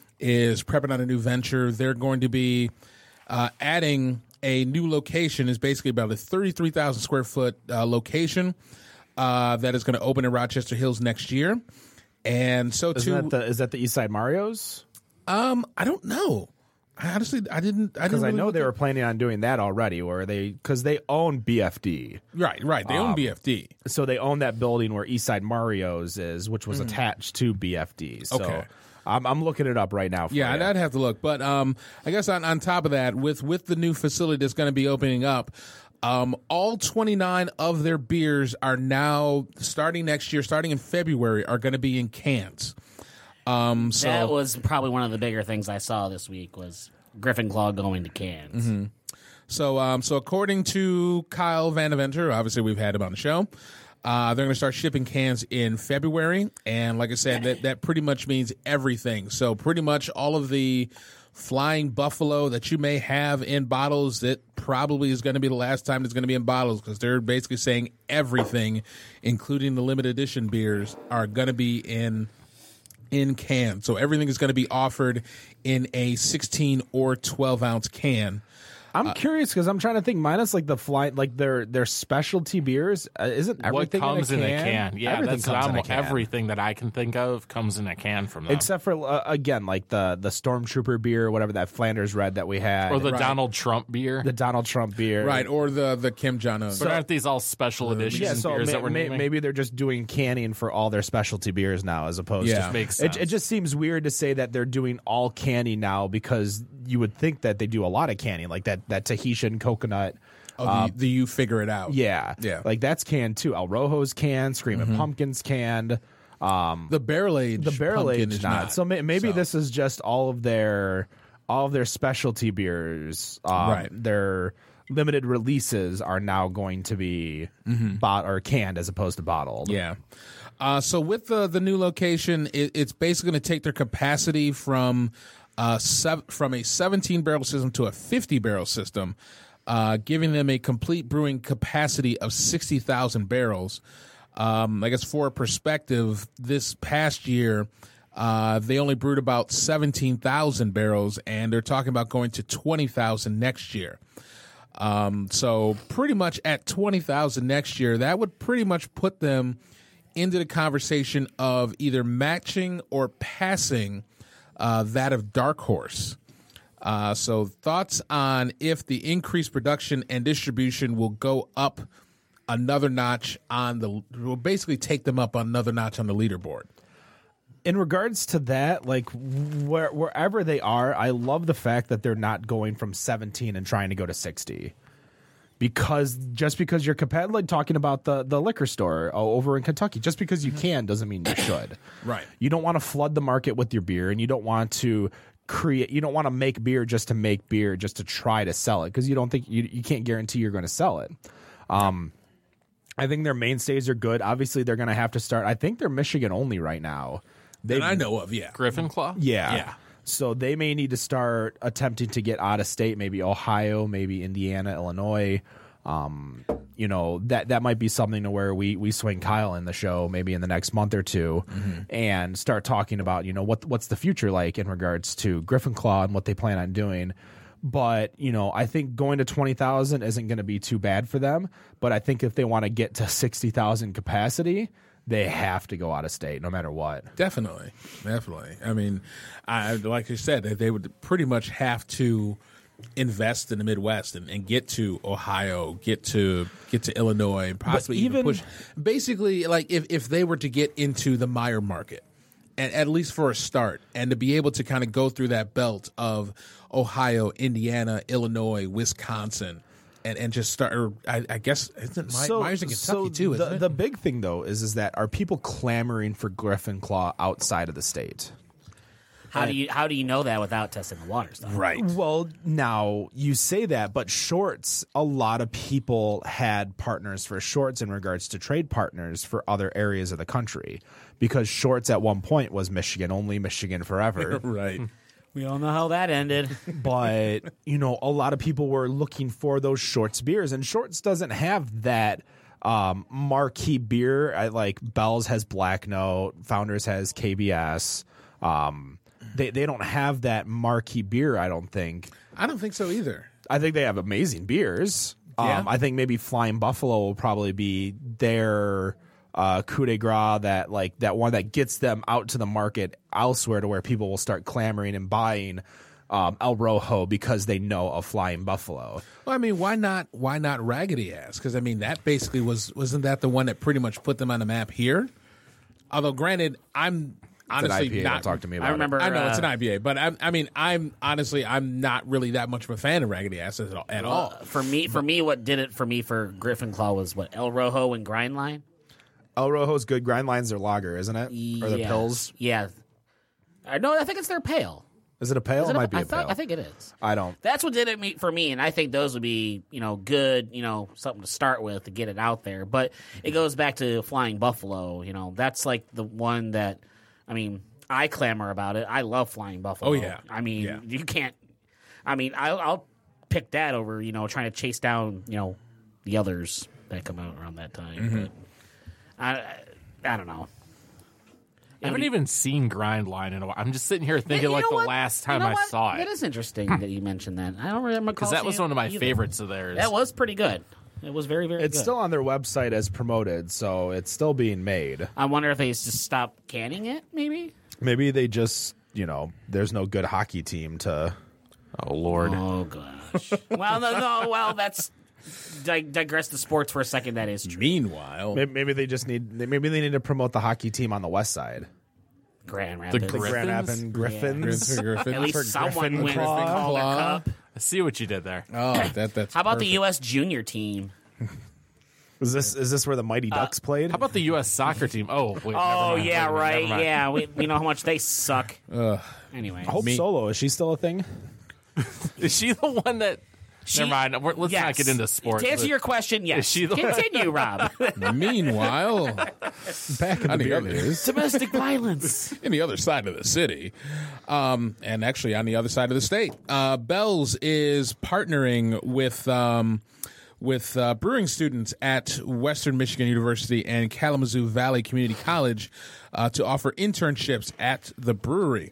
is prepping on a new venture. They're going to be uh, adding a new location. Is basically about a thirty-three thousand square foot uh, location uh, that is going to open in Rochester Hills next year. And so Isn't too, that the, is that the East Side Mario's? um, I don't know. I honestly, I didn't. I Because didn't I really know look they at- were planning on doing that already, where they because they own B F D, right, right. They own B F D. so they own that building where East Side Mario's is, which was attached to B F D. So Okay. I'm, I'm looking it up right now. For Yeah, you. I'd, I'd have to look. But um, I guess on, on top of that, with with the new facility that's going to be opening up, um, all twenty-nine of their beers are now starting next year, starting in February, are going to be in cans. Um, so That was probably one of the bigger things I saw this week was Griffin Claw going to cans. So, um, so according to Kyle Vanaventer, obviously we've had him on the show. Uh, they're going to start shipping cans in February, and like I said, that that pretty much means everything. So, pretty much all of the Flying Buffalo that you may have in bottles, that probably is going to be the last time it's going to be in bottles, because they're basically saying everything, including the limited edition beers, are going to be in in cans. So everything is going to be offered in a sixteen or twelve ounce can. I'm curious because I'm trying to think. Minus like the fly, like their their specialty beers, uh, isn't What everything comes in in a a can? can? Yeah, everything that's comes in a almo- can. everything that I can think of comes in a can from them. Except for uh, again, like the the Stormtrooper beer, whatever that Flanders Red that we had, or the Right. Donald Trump beer. the Donald Trump beer, Right, or the the Kim Jong Un. but aren't these all special editions Yeah, so beers may, that we're may, naming? maybe they're just doing canning for all their specialty beers now, as opposed Yeah. to Makes it, sense. it just seems weird to say that they're doing all canning now, because you would think that they do a lot of canning, like that that Tahitian coconut. Oh, the, the you figure it out. Yeah, Yeah. like that's canned too. El Rojo's canned, Screaming Pumpkins canned. Um, The barrel age, the barrel pumpkin age is not. not. So may, maybe So. this is just all of their all of their specialty beers. Um, Right. Their limited releases are now going to be bot or canned as opposed to bottled. Yeah. Uh, so with the the new location, it, it's basically going to take their capacity from uh sev- from a seventeen barrel system to a fifty barrel system, uh, giving them a complete brewing capacity of sixty thousand barrels. Um, I guess for perspective, this past year, uh, they only brewed about seventeen thousand barrels, and they're talking about going to twenty thousand next year. Um, so pretty much at twenty thousand next year, that would pretty much put them into the conversation of either matching or passing uh, that of Dark Horse. Uh, so thoughts on if the increased production and distribution will go up another notch on the, will basically take them up another notch on the leaderboard. In regards to that, like where, wherever they are, I love the fact that they're not going from seventeen and trying to go to sixty. Because just because you're competitive, like talking about the, the liquor store uh, over in Kentucky, just because you can doesn't mean you should. Right. You don't want to flood the market with your beer, and you don't want to create, you don't want to make beer just to make beer, just to try to sell it, because you don't think you, you can't guarantee you're going to sell it. Um, I think their mainstays are good. Obviously, they're going to have to start. I think they're Michigan only right now. They That I know of, yeah. Griffin Claw? yeah. Yeah. So they may need to start attempting to get out of state, maybe Ohio, maybe Indiana, Illinois. Um, you know, that that might be something to where we we swing Kyle in the show maybe in the next month or two, and start talking about, you know, what what's the future like in regards to Griffin Claw and what they plan on doing. But, you know, I think going to twenty thousand isn't going to be too bad for them. But I think if they want to get to sixty thousand capacity, they have to go out of state no matter what. Definitely, definitely. I mean, I like you said, they, they would pretty much have to invest in the Midwest and, and get to Ohio, get to get to Illinois, possibly even, even- push. Basically, like if if they were to get into the Meyer market, and at least for a start, and to be able to kind of go through that belt of Ohio, Indiana, Illinois, Wisconsin. And, and just start, or I, I guess, isn't My, Myers in Kentucky so too, isn't the, it? the big thing though is is that are people clamoring for Griffin Claw outside of the state? How do you how do you know that without testing the water stuff? Right. Well, now you say that, but shorts, a lot of people had partners for shorts in regards to trade partners for other areas of the country, because shorts at one point was Michigan only, Michigan forever. Right. We all know how that ended. But, you know, a lot of people were looking for those shorts beers, and shorts doesn't have that um, marquee beer. I, like Bell's has Black Note, Founders has K B S. Um, they they don't have that marquee beer, I don't think. I don't think so either. I think they have amazing beers. Yeah. Um, I think maybe Flying Buffalo will probably be their uh, coup de grace, that like that one that gets them out to the market elsewhere, to where people will start clamoring and buying um, El Rojo because they know of Flying Buffalo. Well, I mean, why not? Why not Raggedy Ass? Because I mean, that basically was wasn't that the one that pretty much put them on the map here? Although, granted, I'm honestly It's an I P A, not. don't talk to me about I remember. I know uh, it's an I P A, but I, I mean, I'm honestly, I'm not really that much of a fan of Raggedy Ass at all. At all. uh, for me, for me, what did it for me for Griffin Claw was what El Rojo and Grindline. El Rojo's good. Grind Line's their lager, isn't it? Or the Yeah. pills? Yeah. I know. I think it's their pale. Is it a pale? Is It, it a- might be I a thought- pale. I think it is. I don't. That's what did it me- for me, and I think those would be, you know, good, you know, something to start with to get it out there. But it goes back to Flying Buffalo. You know, that's like the one that, I mean, I clamor about it. I love Flying Buffalo. Oh, yeah. I mean, Yeah. you can't. I mean, I'll, I'll pick that over, you know, trying to chase down, you know, the others that come out around that time. Mm-hmm. But I, I don't know. I haven't even seen Grind Line in a while. I'm just sitting here thinking You like know the what? last You time know I what? saw it. That is interesting that you mentioned that. I don't remember Because that was one of my either. favorites of theirs. That was pretty good. It was very, very It's good. still on their website as promoted, so it's still being made. I wonder if they just stopped canning it, maybe? Maybe they just, you know, there's no good hockey team to. Oh, Lord. Oh, gosh. well, no, no, well, that's... Dig- digress to sports for a second, that is true. Meanwhile, Maybe, maybe they just need. Maybe they need to promote the hockey team on the west side. Grand Rapids. Griffins? Grand Rapids Griffins. Griffin, At least for someone Griffin wins the Claw. Calder Claw. Cup. I see what you did there. Oh, that that's. How about perfect. the U S junior team? Is this is this where the Mighty Ducks played? How about the U S soccer team? Oh, wait. Oh, never mind, yeah, never mind, right. never mind. Yeah, we, we know how much they suck. Ugh. Anyway. Hope Me- Solo, is she still a thing? Is she the one that. She- never mind. We're, let's Yes. not get into sports. To answer your question, yes. she the- Continue, Rob. Meanwhile, Back in on the the beer other, news. Domestic violence. in the other side of the city, um, and actually on the other side of the state, uh, Bell's is partnering with um, with uh, brewing students at Western Michigan University and Kalamazoo Valley Community College uh, to offer internships at the brewery.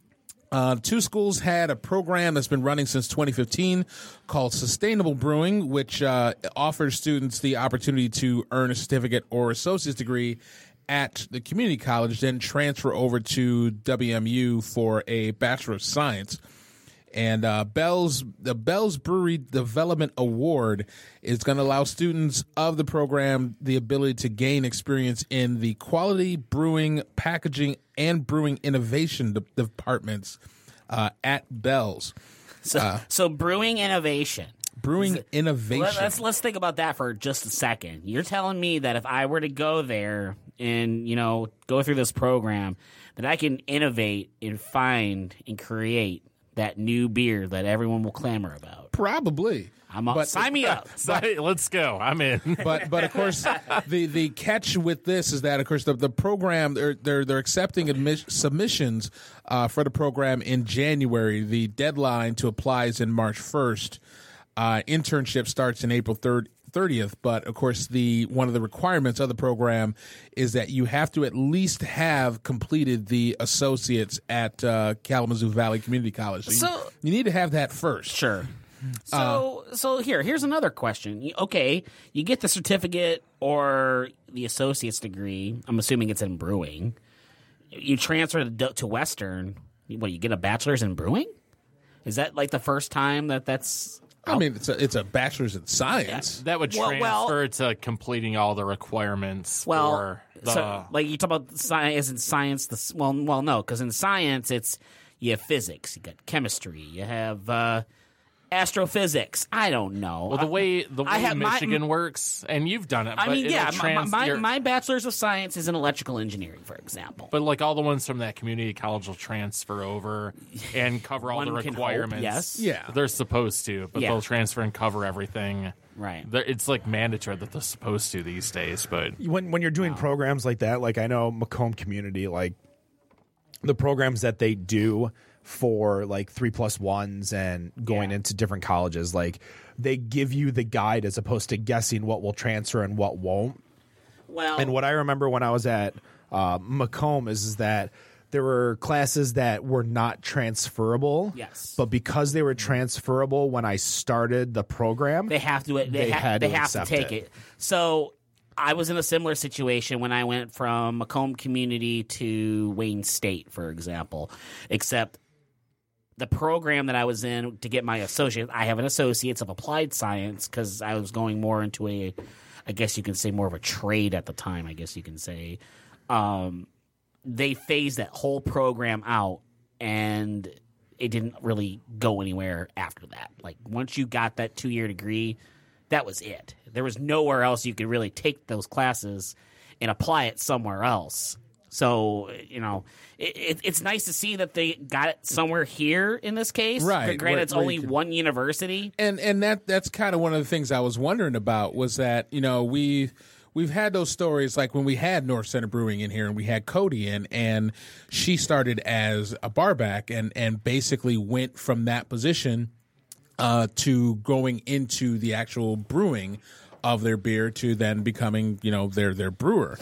Uh, two schools had a program that's been running since twenty fifteen called Sustainable Brewing, which uh, offers students the opportunity to earn a certificate or associate's degree at the community college, then transfer over to W M U for a Bachelor of Science. And uh, Bell's the Bell's Brewery Development Award is going to allow students of the program the ability to gain experience in the quality brewing, packaging, and brewing innovation de- departments uh, at Bell's. So, so brewing innovation. Brewing innovation. Let, let's let's think about that for just a second. You're telling me that if I were to go there and, you know, go through this program, that I can innovate and find and create that new beer that everyone will clamor about. Probably. I'm up. But- Sign me up. So, let's go. I'm in. but but of course the the catch with this is that of course the the program they're they're they're accepting admis- submissions uh, for the program in January. The deadline to apply is in March first. Uh, internship starts in April third. thirtieth, but of course the one of the requirements of the program is that you have to at least have completed the associates at uh, Kalamazoo Valley Community College. So, So- you, you need to have that first. Sure. So, so here, here's another question. You- Okay, you get the certificate or the associate's degree. I'm assuming it's in brewing. You transfer to, to Western. What, you get a bachelor's in brewing? Is that like the first time that that's? I mean, it's a it's a bachelor's in science. That would Well- transfer well- to completing all the requirements Well, for the. so, like you talk about science and science. The s- well, well, no, because in science it's you have physics, you got chemistry, you have uh, astrophysics. I don't know. Well, the way the way I have my- Michigan works, and you've done it. I but mean, it'll yeah, my, trans- my, your- my bachelor's of science is in electrical engineering, for example. But like all the ones from that community college will transfer over and cover all One the can hope, requirements. yes. Yeah. They're supposed to, but Yeah. they'll transfer and cover everything. Right. They're, it's like mandatory that they're supposed to these days. But when when you're doing programs like that, like I know Macomb Community, like the programs that they do for like three plus ones and going Yeah. into different colleges, like they give you the guide as opposed to guessing what will transfer and what won't. Well, And what I remember when I was at uh, Macomb is, is that there were classes that were not transferable. Yes. But because they were transferable when I started the program, they have to. They, They ha- had they to have to accept take it. it. So I was in a similar situation when I went from Macomb Community to Wayne State, for example. Except the program that I was in to get my associate, I have an associate's of applied science because I was going more into a, I guess you can say more of a trade at the time. I guess you can say. Um, they phased that whole program out, and it didn't really go anywhere after that. Like, once you got that two-year degree, that was it. There was nowhere else you could really take those classes and apply it somewhere else. So, you know, it, it, it's nice to see that they got it somewhere here in this case. Right, Granted, where- it's where only you could- one university. and and that that's kind of one of the things I was wondering about was that you know we we've had those stories like when we had North Center Brewing in here and we had Cody in, and she started as a barback and and basically went from that position uh, to going into the actual brewing of their beer to then becoming you know their their brewer.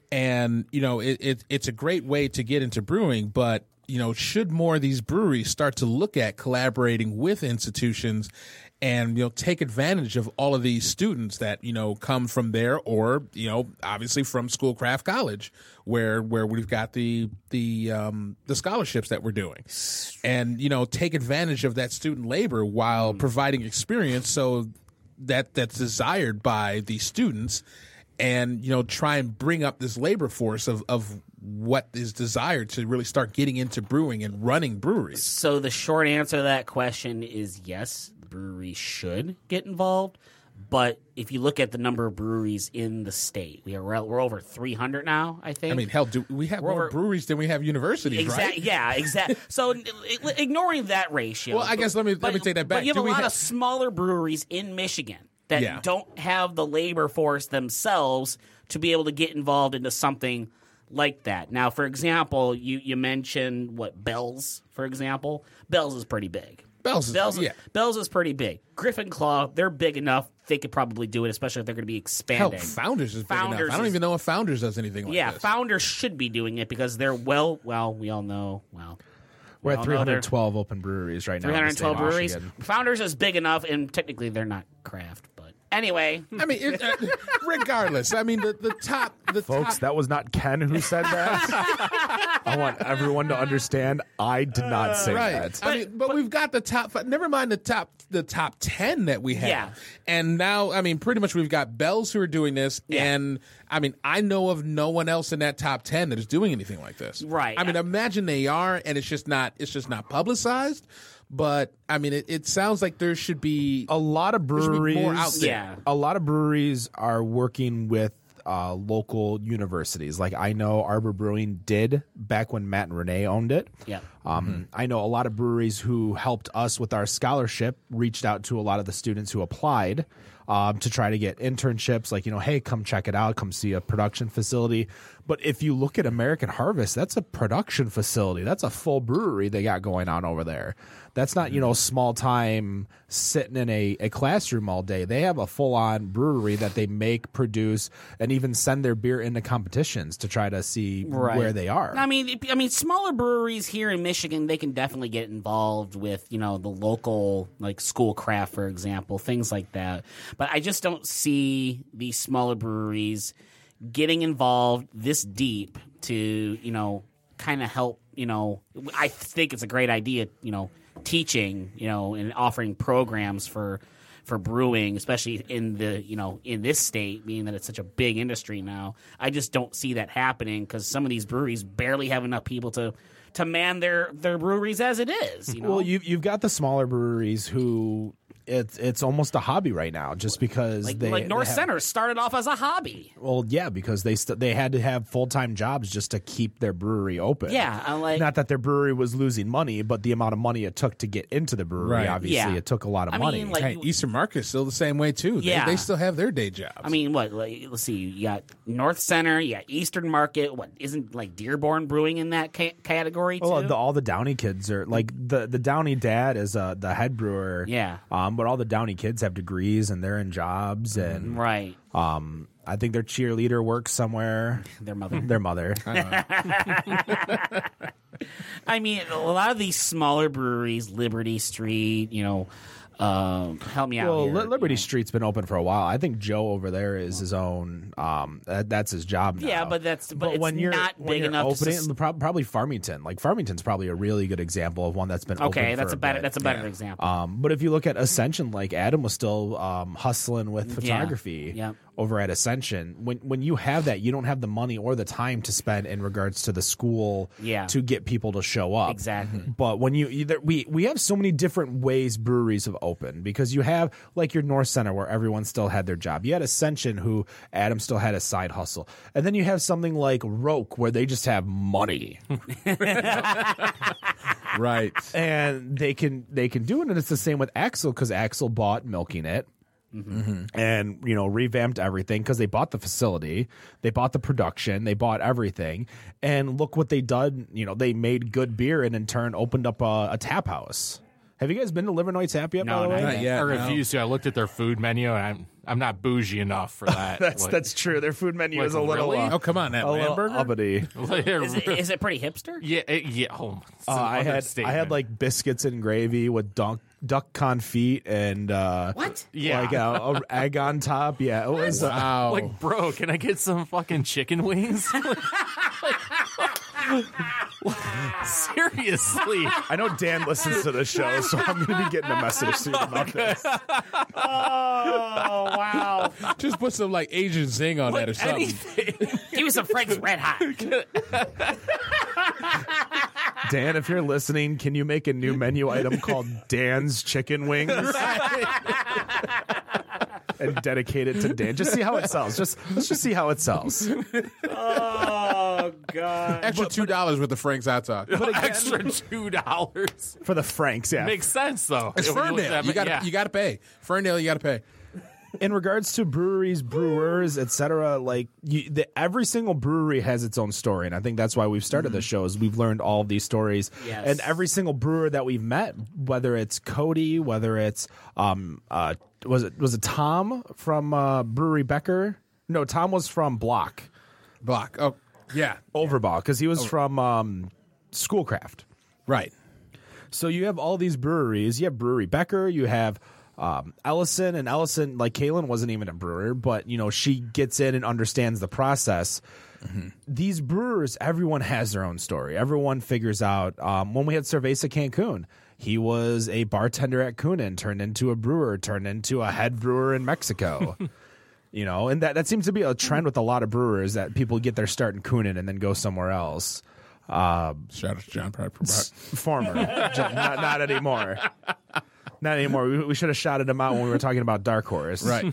And you know it, it it's a great way to get into brewing, but you know should more of these breweries start to look at collaborating with institutions and you know take advantage of all of these students that you know come from there, or you know obviously from Schoolcraft College where where we've got the the um, the scholarships that we're doing, and you know take advantage of that student labor while providing experience so that that's desired by the students. And, you know, try and bring up this labor force of, of what is desired to really start getting into brewing and running breweries. So the short answer to that question is yes, breweries should get involved. But if you look at the number of breweries in the state, we are we're over three hundred now, I think. I mean, hell, do we have We're more over- breweries than we have universities, Exact, right? Yeah, exactly. So i- ignoring that ratio. Well, I guess let me- let me take that back. But you have Do a we lot have- of smaller breweries in Michigan that Yeah. don't have the labor force themselves to be able to get involved into something like that. Now, for example, you, you mentioned, what, Bell's, for example? Bell's is pretty big. Bell's is- Bell's, yeah. Bell's is pretty big. Griffin Claw, they're big enough. They could probably do it, especially if they're going to be Hell, expanding. Founders is big Founders enough. I don't is- even know if Founders does anything like yeah, this. Founders should be doing it because they're well, well, we all know, well. we're we at all three know hundred they're- twelve open breweries right now. in three the hundred state twelve of breweries. Michigan. Founders is big enough, and technically they're not craft. But anyway, I mean, it, uh, regardless, I mean, the, the top... The Folks, top, that was not Ken who said that. I want everyone to understand I did not say Right. that. I mean, but, we've got the top five. Never mind the top the top ten that we have. Yeah. And now, I mean, pretty much we've got Bell's who are doing this, Yeah. and I mean, I know of no one else in that top ten that is doing anything like this. Right. I mean, imagine they are, and it's just not. It's just not publicized. But I mean, it, it sounds like there should be A lot of there should be breweries, more out there. Yeah. a lot of breweries are working with uh, local universities. Like I know Arbor Brewing did back when Matt and Renee owned it. yeah. Um, I know a lot of breweries who helped us with our scholarship reached out to a lot of the students who applied um, to try to get internships. Like, you know, hey, come check it out, come see a production facility. But if you look at American Harvest, that's a production facility. That's a full brewery they got going on over there. That's not, you know, small time sitting in a, a classroom all day. They have a full on brewery that they make, produce, and even send their beer into competitions to try to see Right. where they are. I mean, it- I mean, smaller breweries here in Michigan, they can definitely get involved with, you know, the local, like Schoolcraft, for example, things like that. But I just don't see these smaller breweries getting involved this deep to, you know, kind of help, you know, I think it's a great idea, you know, teaching, you know, and offering programs for for brewing, especially in the, you know, in this state, being that it's such a big industry now. I just don't see that happening because some of these breweries barely have enough people to to man their their breweries as it is, you know. Well, you, you've got the smaller breweries who it's it's almost a hobby right now, just because Like, they like North they have, Center started off as a hobby. Well, yeah, because they st- they had to have full time jobs just to keep their brewery open. Yeah, I'm like, Not that their brewery was losing money, but the amount of money it took to get into the brewery, Right. obviously, Yeah. it took a lot of I money. mean, like- Hey, Eastern Market's still the same way too. They- Yeah. they, still have their day jobs. I mean, what? Like, let's see. You got North Center. You got Eastern Market. What isn't like Dearborn Brewing in that ca- category too? Well, the, all the Downey kids are like the the Downey dad is uh, the head brewer. Yeah. Um, but all the Downey kids have degrees and they're in jobs, and right. um, I think their cheerleader works somewhere. Their mother. Their mother. I mean, a lot of these smaller breweries, Liberty Street, you know, um, help me out. Well, here, Li- Liberty you know. Street's been open for a while. I think Joe over there is his own. Um, that, that's his job now. Yeah, but that's- but it's not when big you're enough to Opening, sus- prob- probably Farmington. Like Farmington's probably a really good example of one that's been Okay, open that's for a better bit. that's a better example. Um, but if you look at Ascension, like Adam was still um, hustling with photography Yep. over at Ascension. When when you have that, you don't have the money or the time to spend in regards to the school Yeah. to get people to show up. Exactly. But when you either we we have so many different ways breweries have opened, because you have like your North Center where everyone still had their job. You had Ascension, who Adam still had a side hustle, and then you have something like Roke where they just have money. right. And they can they can do it, and it's the same with Axel, because Axel bought Milking It, Mm-hmm. and you know revamped everything because they bought the facility, they bought the production, they bought everything, and look what they done. You know, they made good beer and in turn opened up a, a tap house. Have you guys been to Livernois Tap yet? by No, the way? not Not yet. I no. refuse to. I looked at their food menu, and I'm I'm not bougie enough for that. That's Like- that's true. Their food menu Like, is a little really? uh, Oh, come on, that a little Lamberger? uppity. Is it, is it pretty hipster? yeah, it, yeah. Oh, it's Uh, an I had I understatement. had like biscuits and gravy with duck duck confit and uh, What? yeah. like a, a egg on top. Yeah, it was. Uh, Wow. Like, bro, can I get some fucking chicken wings? Seriously. I know Dan listens to the show, so I'm going to be getting a message soon about this. Oh wow! Just put some like Asian zing on that or something. Anything. Give me some Frank's Red Hot. Dan, if you're listening, can you make a new menu item called Dan's Chicken Wings? And dedicate it to Dan. Just see how it sells. Just let's just see how it sells. Oh god! Extra two dollars with the Frank's hot dog. Extra two dollars. For the Franks, yeah. Makes sense though. It's If we looked Ferndale. at You it, got to yeah. you got to pay. Ferndale, you got to pay. In regards to breweries, brewers, et cetera, like you, the, every single brewery has its own story, and I think that's why we've started the show. Is we've learned all of these stories, Yes. and every single brewer that we've met, whether it's Cody, whether it's um, uh, was it was it Tom from uh, Brewery Becker? No, Tom was from Block Block. Oh, yeah. Overball because he was from um, Schoolcraft. Right. So you have all these breweries. You have Brewery Becker. You have um, Ellison, and Ellison, like Kaylin, wasn't even a brewer, but you know she gets in and understands the process. Mm-hmm. These brewers, everyone has their own story. Everyone figures out. Um, when we had Cerveza Cancun, he was a bartender at Kunin, turned into a brewer, turned into a head brewer in Mexico. You know, and that that seems to be a trend with a lot of brewers, that people get their start in Kunin and then go somewhere else. Um, Shout out to John Piper. former, not, not anymore. Not anymore. We, we should have shouted him out when we were talking about Dark Horse. Right.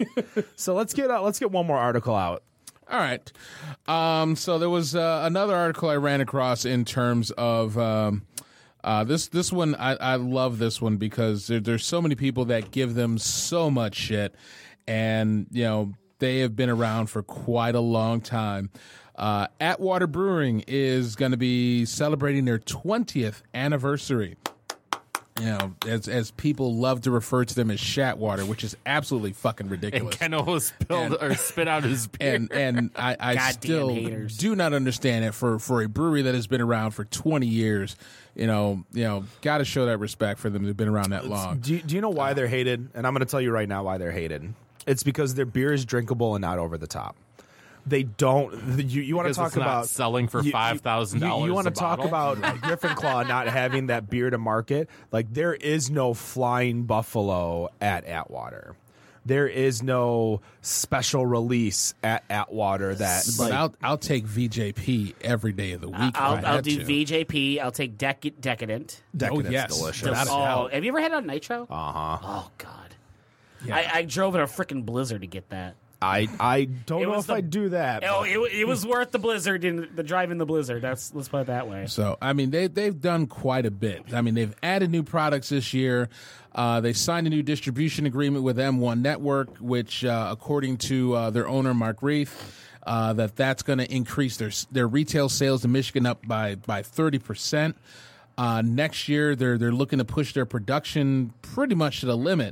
So let's get uh, let's get one more article out. All right. Um, so there was uh, another article I ran across in terms of um, uh, this. This one, I, I love this one because there, there's so many people that give them so much shit, and you know they have been around for quite a long time. Uh, Atwater Brewing is going to be celebrating their twentieth anniversary. You know, as as people love to refer to them as Shatwater, which is absolutely fucking And ridiculous. Ken almost spilled or spit out his beer. and and I, I Goddamn still haters. do not understand it for, for a brewery that has been around for twenty years. You know, you know, got to show that respect for them. They've been around that long. Do you, do you know why they're hated? And I'm going to tell you right now why they're hated. It's because their beer is drinkable and not over the top. They don't. You, you want to Because talk it's not about selling for you- five thousand dollars. You, you want to a talk bottle? about Griffin Claw not having that beer to market? Like there is no Flying Buffalo at Atwater. there is no special release at Atwater that. But like, I'll I'll take V J P every day of the week. if I I'll, had I'll do to. V J P. I'll take Dec- Decadent. Decadent's Oh, yes. delicious. Without a Oh, doubt. have you ever had it on Nitro? Uh huh. Oh God, Yeah. I, I drove in a freaking blizzard to get that. I I don't It know was if the- I'd do that. Oh, but- it, it was worth the blizzard in the drive in the blizzard. That's let's put it that way. So, I mean, they, they've done quite a bit. I mean, they've added new products this year. Uh, they signed a new distribution agreement with M one Network, which, uh, according to uh, their owner, Mark Reith, uh, that that's going to increase their their retail sales in Michigan up by, by thirty percent. Uh, next year, they're they're looking to push their production pretty much to the limit.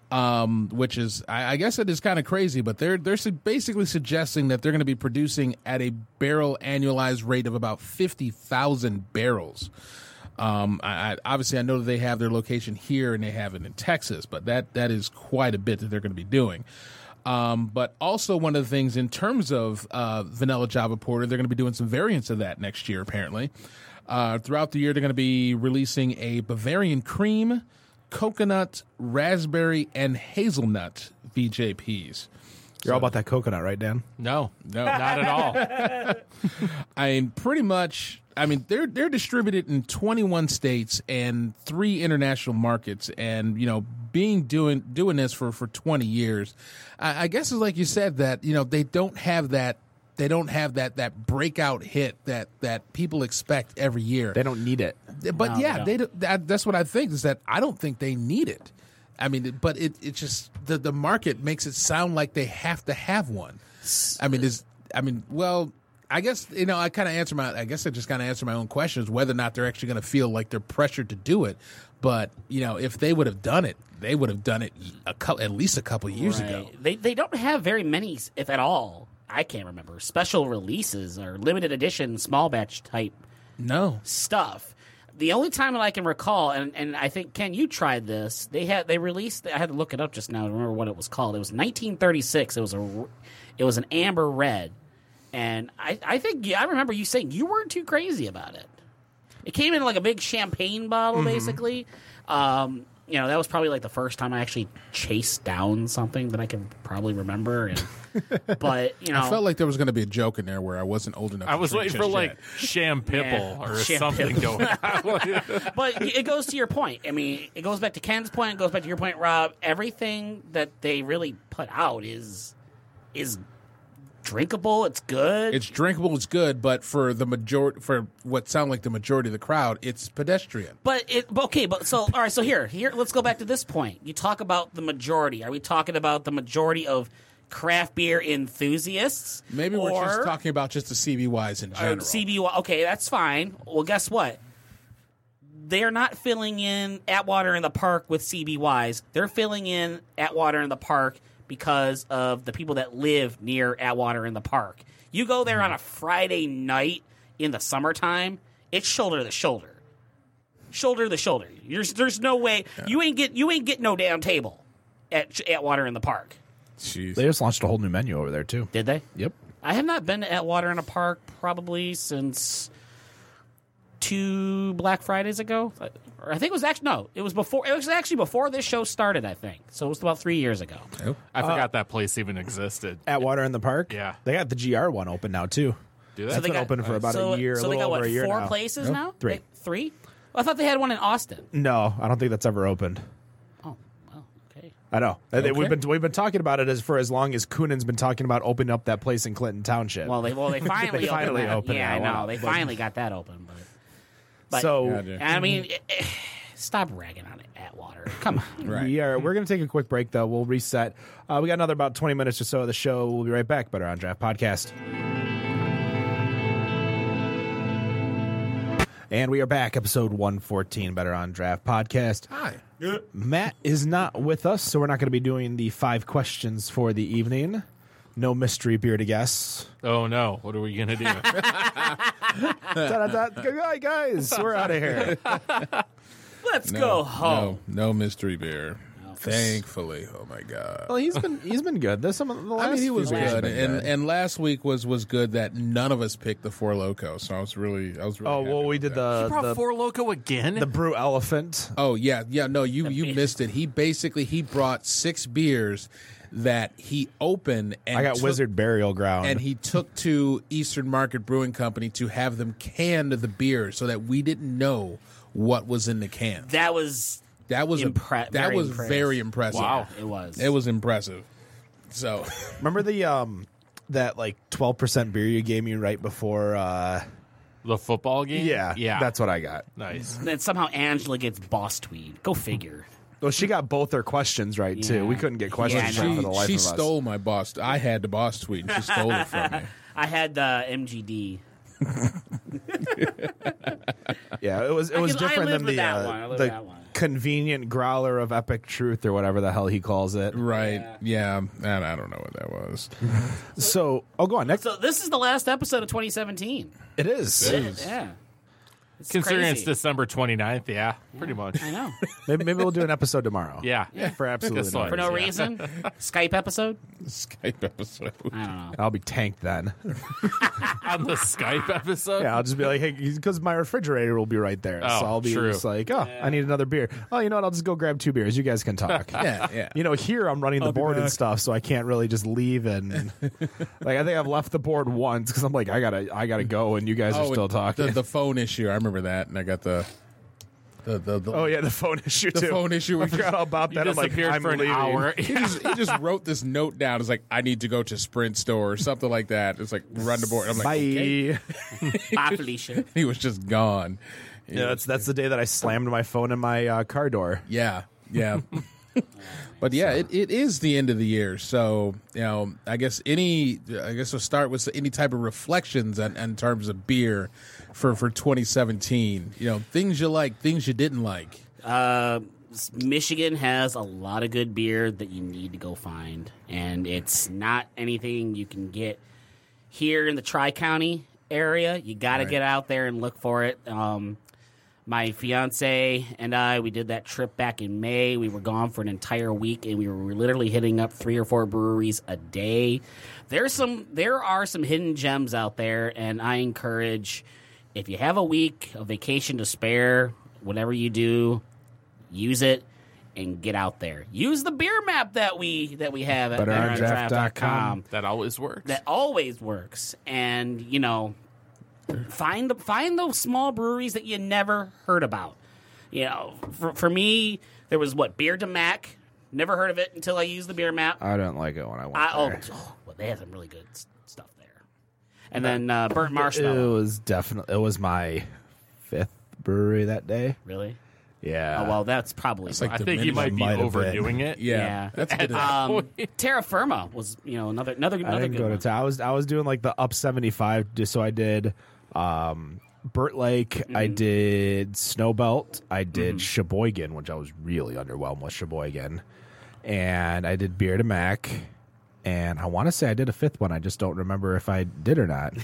Um, which is, I, I guess it is kind of crazy, but they're they're su- basically suggesting that they're going to be producing at a barrel annualized rate of about fifty thousand barrels. Um, I, I, obviously, I know that they have their location here and they have it in Texas, but that that is quite a bit that they're going to be doing. Um, but also one of the things in terms of uh, vanilla Java Porter, they're going to be doing some variants of that next year, apparently. Uh, throughout the year, they're going to be releasing a Bavarian cream, coconut, raspberry, and hazelnut V J Ps. You're all about that coconut, right, Dan? No, No. not at all. I mean, pretty much. I mean, they're they're distributed in twenty-one states and three international markets, and you know, being doing doing this for, for twenty years, I, I guess it's like you said that you know they don't have that they don't have that that breakout hit that that people expect every year. They don't need it. But No, yeah, no. they don't- that, that's what I think is that I don't think they need it. I mean, it- but it it just the the market makes it sound like they have to have one. I mean, is I mean, well, I guess you know I kind of answer my I guess I just kind of answer my own questions whether or not they're actually going to feel like they're pressured to do it. But you know, if they would have done it, they would have done it a cou- at least a couple of years Right. ago. They they don't have very many, if at all. I can't remember special releases or limited edition small batch type No, stuff. The only time that I can recall, and, and I think Ken, you tried this. They had they released. I had to look it up just now to remember what it was called. It was nineteen thirty-six. It was a it was an amber red, and I I think I remember you saying you weren't too crazy about it. It came in like a big champagne bottle, Mm-hmm. basically. Um, you know, that was probably like the first time I actually chased down something that I can probably remember. And but you know, I felt like there was going to be a joke in there where I wasn't old enough. I to was drink waiting for just like yet. sham pipple Yeah, or sham something pipple. going on. But it goes to your point. I mean, it goes back to Ken's point. It goes back to your point, Rob. Everything that they really put out is is drinkable. It's good. It's drinkable, it's good, but for the majority, for what sound like the majority of the crowd, it's pedestrian. but it but okay. But so all right. So here, here. Let's go back to this point. You talk about the majority. Are we talking about the majority of craft beer enthusiasts? Maybe we're Or- just talking about just the C B Ys in or general. C B Y. Okay, that's fine. Well, guess what? They're not filling in Atwater in the Park with C B Ys. They're filling in Atwater in the Park because of the people that live near Atwater in the Park. You go there on a Friday night in the summertime, it's shoulder to shoulder, shoulder to shoulder. There's there's no way you ain't get you ain't get no damn table at Atwater in the Park. Jeez. They just launched a whole new menu over there too. Did they? Yep. I have not been to Atwater in a Park probably since two Black Fridays ago. Or I think it was actually no, it was before. It was actually before this show started. I think so. It was about three years ago. Oh. I forgot that place even existed. Atwater in the Park. Yeah. They got the G R one open now too. Do That's they? been open for about so, a year, So a they little got over what? a year Four now. places now. Three. They- three. Well, I thought they had one in Austin. No, I don't think that's ever opened. Oh, well, okay. I know. Okay. We've been we've been talking about it as for as long as Coonan's been talking about opening up that place in Clinton Township. Well, they well they finally They finally opened that. opened Yeah, I that one know. up, They but- finally got that open, but. but so Gotcha. I mean, eh, eh, stop ragging on it, Atwater. Come on. Right. we are we're going to take a quick break though. We'll reset. Uh, we got another about twenty minutes or so of the show. We'll be right back. Better on Draft Podcast. And we are back, episode one fourteen, Better on Draft Podcast. Hi. Matt is not with us, so we're not going to be doing the five questions for the evening. No mystery beer to guess. Oh no! What are we gonna do? Da-da-da. Good night, guys. We're out of here. Let's No, go home. No, no mystery beer. Thankfully, oh my god. Well, he's been he's been good. There's some of the last I mean, he was few weeks good, been and and last week was was good that none of us picked the Four Loko. So I was really, I was really. Oh happy well, we with did that. the Brought the, Four Loco again. the Brew Elephant. Oh yeah, yeah. No, you you missed it. He basically he brought six beers that he opened and I got took- Wizard Burial Ground. and he took to Eastern Market Brewing Company to have them can the beer so that we didn't know what was in the can. That was That was Impre- a, that very was impressive. very impressive. Wow. it was. It was impressive. So Remember the um that like twelve percent beer you gave me right before? uh the football game. Yeah, yeah, that's what I got. nice. Then somehow Angela gets boss tweed. Go figure. Well, she got both her questions right too. Yeah. We couldn't get questions Yeah, I right know. for the life she of us. stole my boss. I had the boss tweet, and she stole it from me. I had the M G D. Yeah, it was it I was can- I different lived than with the that uh, one. I lived with the that one. convenient growler of epic truth or whatever the hell he calls it. Right? Yeah, and I don't know what that was. So, oh, go on, Nick. So this is the last episode of twenty seventeen. It is. Yeah. It's Considering crazy. it's December twenty-ninth, yeah, pretty much. I know. Maybe, maybe we'll do an episode tomorrow. Yeah. for absolutely Guess no what? For no Yeah. reason. Skype episode? Skype episode. I don't know. I'll be tanked then. On the Skype episode. Yeah, I'll just be like, hey, because my refrigerator will be right there. Oh, so I'll be true. just like, oh, I need another beer. Oh, you know what? I'll just go grab two beers. You guys can talk. Yeah, yeah. You know, here I'm running the be board and back. stuff, so I can't really just leave and like I think I've left the board once because I'm like I gotta I gotta go and you guys are still and talking. The, the phone issue. I remember that, and I got the the the, the oh yeah, the phone issue the too. phone issue. I forgot all about You that. I'm like, disappeared I'm for an leaving. hour. He just, he just wrote this note down. It's like, I need to go to Sprint store or something like that. It's like, run the board. I'm like, Bye. okay. Bye, Felicia. He was just gone. Yeah, that's that's the day that I slammed my phone in my uh, car door. Yeah, yeah. But yeah, it, it is the end of the year. So, you know, I guess any, I guess we'll start with any type of reflections on, in terms of beer for, for twenty seventeen. You know, things you like, things you didn't like. Uh, Michigan has a lot of good beer that you need to go find, and it's not anything you can get here in the Tri-County area. You got to Right. get out there and look for it. Um, my fiance and I, we did that trip back in May. We were gone for an entire week, and we were literally hitting up three or four breweries a day. There's some, there are some hidden gems out there, and I encourage, if you have a week of vacation to spare, whatever you do, use it and get out there. Use the beer map that we that we have at better on better on draft draft dot dot com. com. That always works. That always works. And, you know, find the find those small breweries that you never heard about. You know, for, for me, there was what, Beer to Mac. Never heard of it until I used the beer map. I didn't like it when I went I, oh, there. oh, well, they had some really good s- stuff there. And then uh, Burnt It Marshmallow. was definitely it was my fifth brewery that day. Really? Yeah. Oh, well, that's probably It's like I the think you minimum might be might have been. overdoing it. Yeah, Yeah. that's a good. Um, Terra Firma was, you know, another another I another didn't good go one. to town. I was I was doing like the up seventy-five. Just so I did um, Burt Lake. Mm-hmm. I did Snowbelt. I did Sheboygan, which I was really underwhelmed with Sheboygan, and I did Beer to Mac. And I want to say I did a fifth one. I just don't remember if I did or not.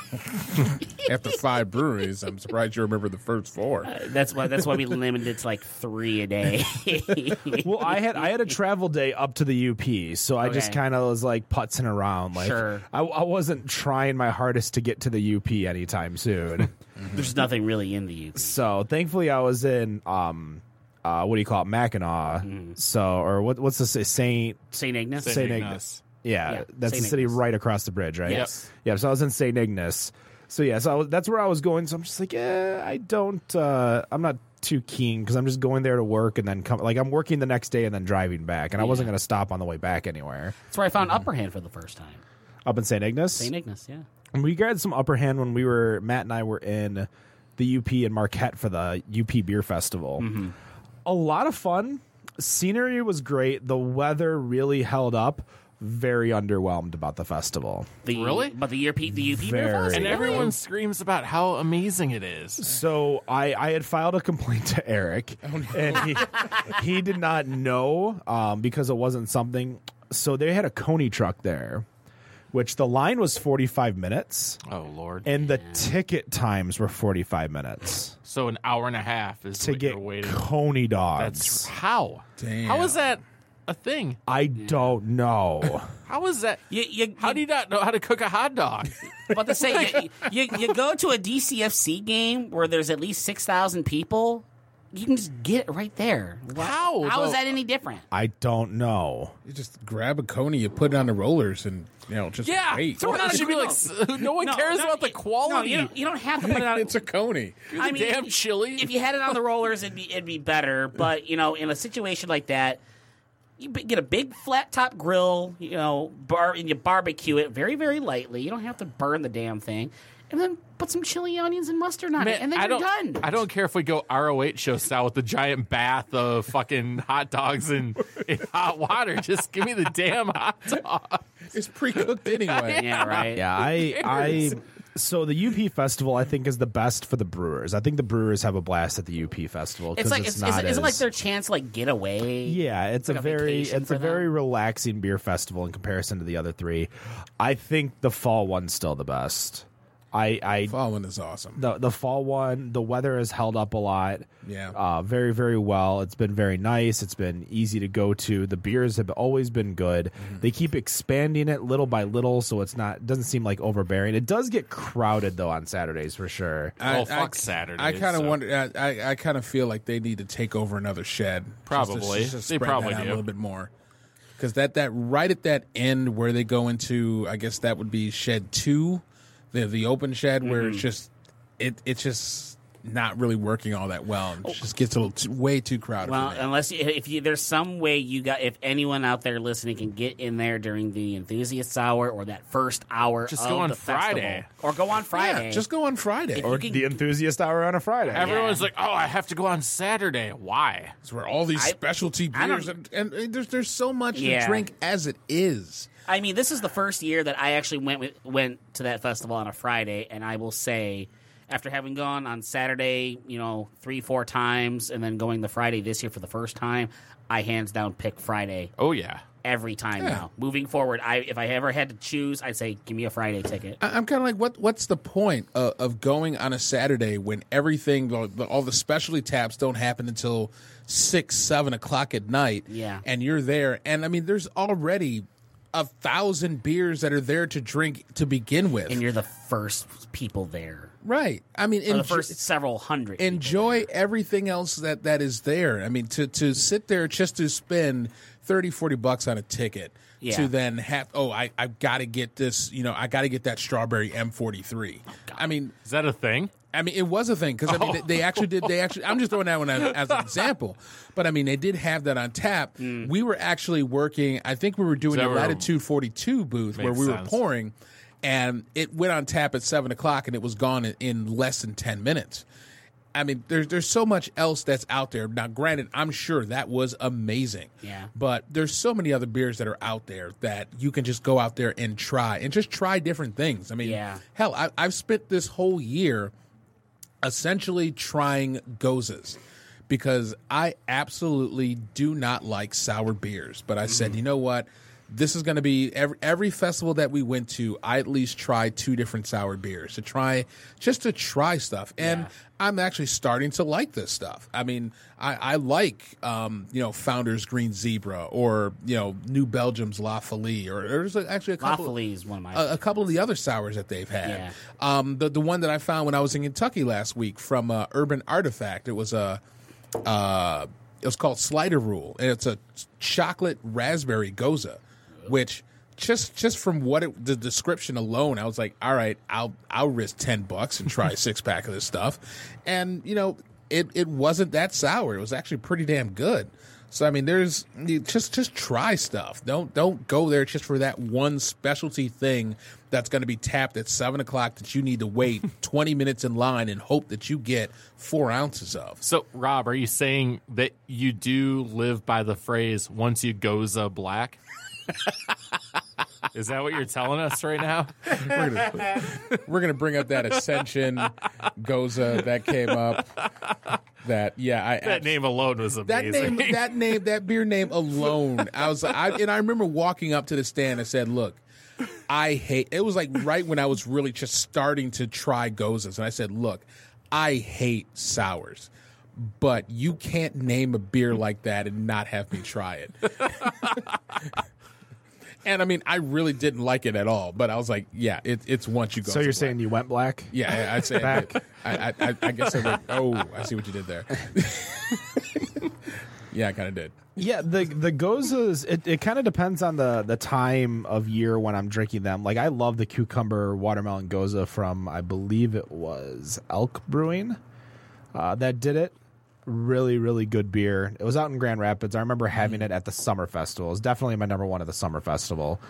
After five breweries, I'm surprised you remember the first four. That's why that's why we limited it to like three a day. Well, I had I had a travel day up to the U P, so I just Okay. kind of was like putzing around. Like Sure. I, I wasn't trying my hardest to get to the U P anytime soon. There's nothing really in the U P. So thankfully, I was in um, uh, what do you call it, Mackinac? So or what what's this Saint? Saint Ignace. Saint Saint Ignace. Ignace. Yeah, Yeah, that's Saint the city Ignace. right across the bridge, right? Yes. Yeah, so I was in Saint Ignace. So yeah, so I was, that's where I was going. So I'm just like, eh, I don't, uh, I'm not too keen because I'm just going there to work and then come. Like I'm working the next day and then driving back, and I wasn't Yeah. going to stop on the way back anywhere. That's where I found Upper Hand for the first time. Up in Saint Ignace, Saint Ignace, yeah. and we got some upper hand when we were Matt and I were in the U P in Marquette for the U P Beer Festival. A lot of fun. Scenery was great. The weather really held up. Very underwhelmed about the festival. The, Really? But the U P, the U P Beer Very. Fest? And Really? everyone screams about how amazing it is. So I, I had filed a complaint to Eric, and he he did not know um, because it wasn't something. So they had a Coney truck there, which the line was forty-five minutes. Oh, Lord. And the ticket times were forty-five minutes. So an hour and a half is to what get you're waiting. Coney dogs. That's how? Damn. How is that a thing? I don't know. How is that? You, you, How do you not know how to cook a hot dog? About to say, you, you, you go to a D C F C game where there's at least six thousand people, you can just get it right there. How? How is though? that any different? I don't know. You just grab a coney, you put it on the rollers, and you know just Yeah, wait. throw it on. It should be like no one cares about the No, quality. you don't, you don't have to put it on. It's a coney. I mean, damn if- chili. If you had it on the rollers, it'd be it'd be better. But you know, in a situation like that, you b- get a big flat top grill, you know, bar and you barbecue it very very lightly. You don't have to burn the damn thing, and then put some chili, onions, and mustard on Man, it, and then I you're don't, done. I don't care if we go R O H show style with the giant bath of fucking hot dogs in, in hot water. Just give me the damn hot dog. It's pre-cooked anyway. Yeah, right. Yeah, I, I. So the U P Festival, I think, is the best for the brewers. I think the brewers have a blast at the U P Festival. It's 'cause like it's, it's, not is, is it as, like their chance to like get away? Yeah, it's like a a very vacation it's for a them? very relaxing beer festival in comparison to the other three. I think the fall one's still the best. I, I Fall one is awesome. the the fall one, the weather has held up a lot. Yeah. Uh, very, very well. It's been very nice. It's been easy to go to. The beers have always been good. Mm-hmm. They keep expanding it little by little, so it's not doesn't seem like overbearing. It does get crowded though on Saturdays for sure. Oh, fuck Saturdays, I kind of so. wonder. I, I, I kind of feel like they need to take over another shed. Just to- Probably. just to They spread probably that out do. a little bit more. Because that, that right at that end where they go into, I guess that would be shed two, the the open shed where Mm-hmm. it's just it it's just not really working all that well. Oh. It just gets a little too, way too crowded. Well, for me. unless you, if you, there's some way you got, if anyone out there listening can get in there during the enthusiast hour or that first hour, Just of go on the Friday. festival, or go on Friday. Yeah, just go on Friday. If Or you can- the enthusiast hour on a Friday. Everyone's like, "Oh, I have to go on Saturday." Why? It's where all these I- specialty I don't- beers and, and, and there's there's so much Yeah. to drink as it is. I mean, this is the first year that I actually went with, went to that festival on a Friday, and I will say, after having gone on Saturday, you know, three, four times, and then going the Friday this year for the first time, I hands down pick Friday Oh yeah. every time Yeah. now. Moving forward, I if I ever had to choose, I'd say give me a Friday ticket. I- I'm kind of like, what? What's the point of, of going on a Saturday when everything, all the, all the specialty taps don't happen until six, seven o'clock at night? Yeah. and you're there, and I mean, there's already a thousand beers that are there to drink to begin with, And you're the first people there. right? I mean, Or the enjoy, first several hundred. people. enjoy everything else that that is there. I mean, to to sit there just to spend thirty, forty bucks on a ticket. Yeah. To then have, oh, I, I've got to get this, you know, I got to get that strawberry M forty-three. I mean, Is that a thing? I mean, it was a thing because I mean, they, they actually did. They actually, I'm just throwing that one as, as an example, but I mean, they did have that on tap. We were actually working. I think we were doing that a where- Latitude forty-two booth where Makes we were sense. pouring, and it went on tap at seven o'clock, and it was gone in, in less than ten minutes. I mean, there's there's so much else that's out there. Now, granted, I'm sure that was amazing. Yeah. But there's so many other beers that are out there that you can just go out there and try and just try different things. I mean, Yeah. hell, I, I've spent this whole year essentially trying Gozas because I absolutely do not like sour beers. But I said, you know what? This is going to be every, every festival that we went to. I at least tried two different sour beers to try, just to try stuff. And Yeah. I'm actually starting to like this stuff. I mean, I, I like, um, you know, Founders Green Zebra or, you know, New Belgium's La Folie, or there's actually a La couple. Folie is one of my A, a couple of the other sours that they've had. Yeah. Um, the the one that I found when I was in Kentucky last week from uh, Urban Artifact. It was a, uh, it was called Slider Rule, and it's a chocolate raspberry goza, which just just from what it, the description alone, I was like, all right, I'll I'll risk ten bucks and try a six pack of this stuff, and you know, it it wasn't that sour. It was actually pretty damn good. So I mean, there's you just just try stuff. Don't don't go there just for that one specialty thing that's going to be tapped at seven o'clock that you need to wait twenty minutes in line and hope that you get four ounces of. So, Rob, are you saying that you do live by the phrase "once you goza black"? Is that what you're telling us right now? We're gonna, we're gonna bring up that Ascension Goza that came up. That yeah, I That name alone was that amazing. name that name that beer name alone. I was I and I remember walking up to the stand and said, "Look, I hate. It was like right when I was really just starting to try Gozas, and I said, "Look, I hate sours, but you can't name a beer like that and not have me try it." And I mean, I really didn't like it at all, but I was like, "Yeah, it, it's once you go." So you're black. saying you went black? Yeah, I- I'd say Back. I, I, I, I guess I would. Oh, I see what you did there. Yeah, I kind of did. Yeah, the the Gozas, it, it kind of depends on the, the time of year when I'm drinking them. Like, I love the cucumber watermelon Goza from, I believe it was Elk Brewing uh, that did it. Really, really good beer. It was out in Grand Rapids. I remember having it at the Summer Festival. It's definitely my number one at the Summer Festival.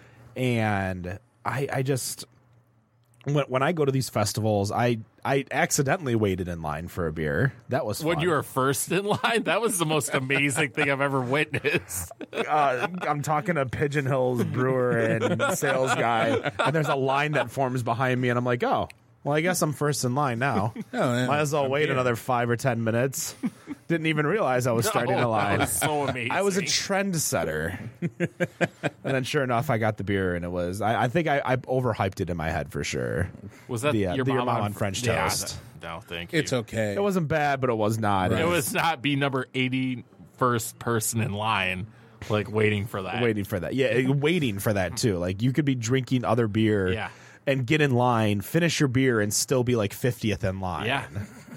And I, I just... When, when I go to these festivals, I I accidentally waited in line for a beer. That was fun. When you were first in line, that was the most amazing thing I've ever witnessed. uh, I'm talking to Pigeon Hills brewer and sales guy, and there's a line that forms behind me, and I'm like, oh, well, I guess I'm first in line now. Oh, yeah. Might as well wait another five or ten minutes. Didn't even realize I was starting No, a line. That was so amazing. I was a trendsetter. And then sure enough, I got the beer, and it was, I, I think I, I overhyped it in my head for sure. Was that the, uh, your, the, mom your mom on French Yeah, toast? th- no, thank you. It's okay. It wasn't bad, but it was not. It was not be number eighty-first person in line, like waiting for that. Waiting for that. Yeah, waiting for that too. Like, you could be drinking other beer Yeah. and get in line, finish your beer, and still be like fiftieth in line. Yeah.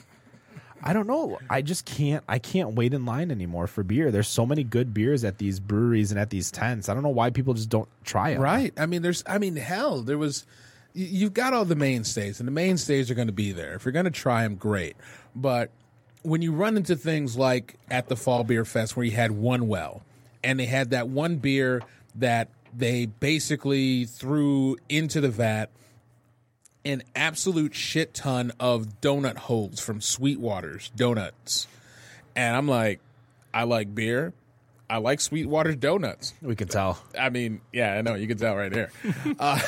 I don't know. I just can't. I can't wait in line anymore for beer. There's so many good beers at these breweries and at these tents. I don't know why people just don't try it. Right. I mean, there's. I mean, hell, there was. y- You've got all the mainstays, and the mainstays are going to be there. If you're going to try them, great. But when you run into things like at the Fall Beer Fest, where you had one well, and they had that one beer that they basically threw into the vat an absolute shit ton of donut holes from Sweetwater's Donuts, and I'm like, I like beer. I like Sweetwater's Donuts. We could tell. I mean, yeah, I know. You can tell right here. Uh,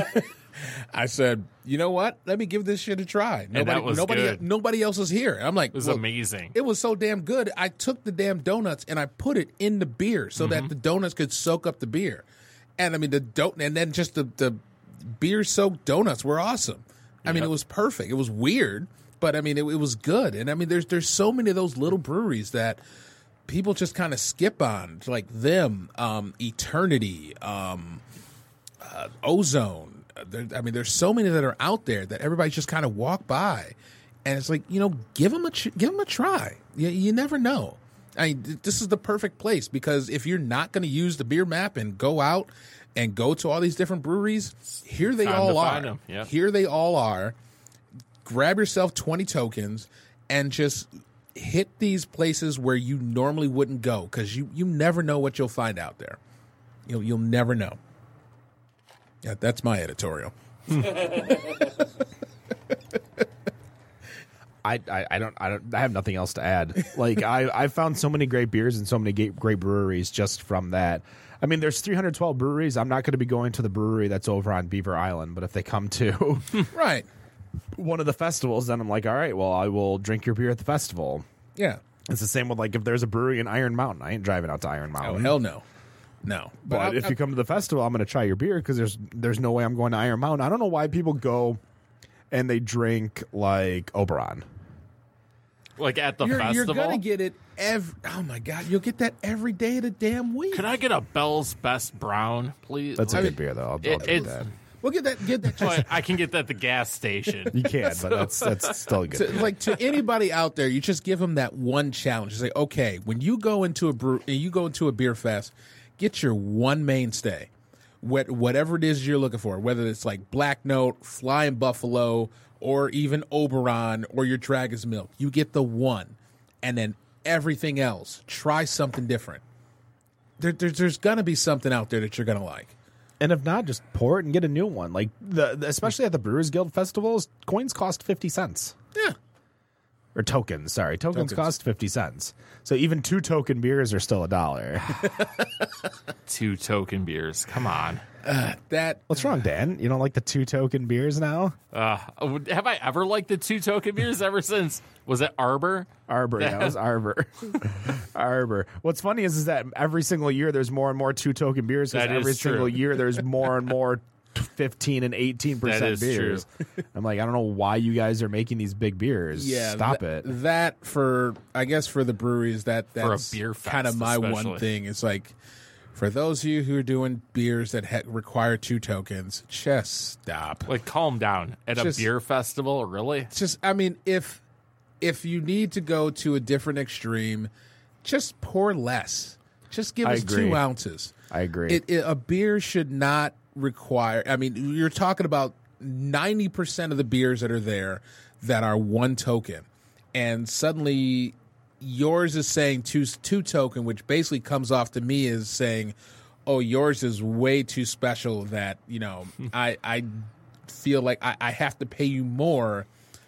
I said, you know what? Let me give this shit a try. Nobody, that was nobody, good. nobody else is here. I'm like, It was well, amazing. It was so damn good. I took the damn donuts and I put it in the beer so Mm-hmm. that the donuts could soak up the beer. And I mean, the do- and then just the, the beer soaked donuts were awesome. I mean, Yep. it was perfect. It was weird, but I mean, it, it was good. And I mean, there's there's so many of those little breweries that people just kind of skip on, like them, um, Eternity, um, uh, Ozone. Uh, there, I mean, there's so many that are out there that everybody just kind of walk by, and it's like, you know, give them a ch- give them a try. You, you never know. I mean, th- this is the perfect place, because if you're not going to use the beer map and go out and go to all these different breweries, here they Time all to are. find 'em, yep. Here they all are. Grab yourself twenty tokens and just hit these places where you normally wouldn't go, because you, you never know what you'll find out there. You'll you'll never know. Yeah, that's my editorial. I, I, I don't I don't I have nothing else to add. Like, I I found so many great beers and so many great, great breweries just from that. I mean, there's three hundred twelve breweries. I'm not going to be going to the brewery that's over on Beaver Island, but if they come to Right. one of the festivals, then I'm like, all right, well, I will drink your beer at the festival. Yeah. It's the same with, like, if there's a brewery in Iron Mountain, I ain't driving out to Iron Oh, Mountain. hell no. No. But I- if I- you come to the festival, I'm going to try your beer, because there's there's no way I'm going to Iron Mountain. I don't know why people go and they drink like Oberon. Like at the you're, festival. you're going to get it every. Oh, my God. You'll get that every day of the damn week. Could I get a Bell's Best Brown, please? That's a I good mean, beer, though. I'll, I'll it- drink it's- that. Well, get that. Get that. But I can get that at the gas station. You can, but that's that's still a good. to, beer. like to anybody out there, you just give them that one challenge. Say, okay, when you go into a brew, you go into a beer fest, get your one mainstay, what whatever it is you're looking for, whether it's like Black Note, Flying Buffalo, or even Oberon, or your Dragon's Milk. You get the one, and then everything else. Try something different. There, there, there's gonna be something out there that you're gonna like. And if not, just pour it and get a new one. Like the, the especially at the Brewers Guild festivals, coins cost fifty cents. Yeah. Or tokens, sorry. Tokens, Tokens. cost fifty cents. So even two token beers are still a dollar. Two token beers. Come on. that What's wrong, Dan? You don't like the two token beers now? Uh, have I ever liked the two token beers ever since? Was it Arbor? Arbor, yeah, it was Arbor. Arbor. What's funny is, is that every single year there's more and more two token beers because That is every single true. year there's more and more fifteen and eighteen That percent is beers. I'm like, I don't know why you guys are making these big beers. yeah, Stop th- it. That for I guess for the breweries that For a that's beer fest kind of my one especially. thing. It's like for those of you who are doing beers that ha- require two tokens, just stop. Like, calm down. At Just- a beer festival, really? It's just I mean if if you need to go to a different extreme, just pour less. Just give I us agree. two ounces. I agree. It, it, a beer should not require. I mean, you're talking about ninety percent of the beers that are there that are one token, and suddenly yours is saying two two token, which basically comes off to me as saying, "Oh, yours is way too special." That you know, I I feel like I, I have to pay you more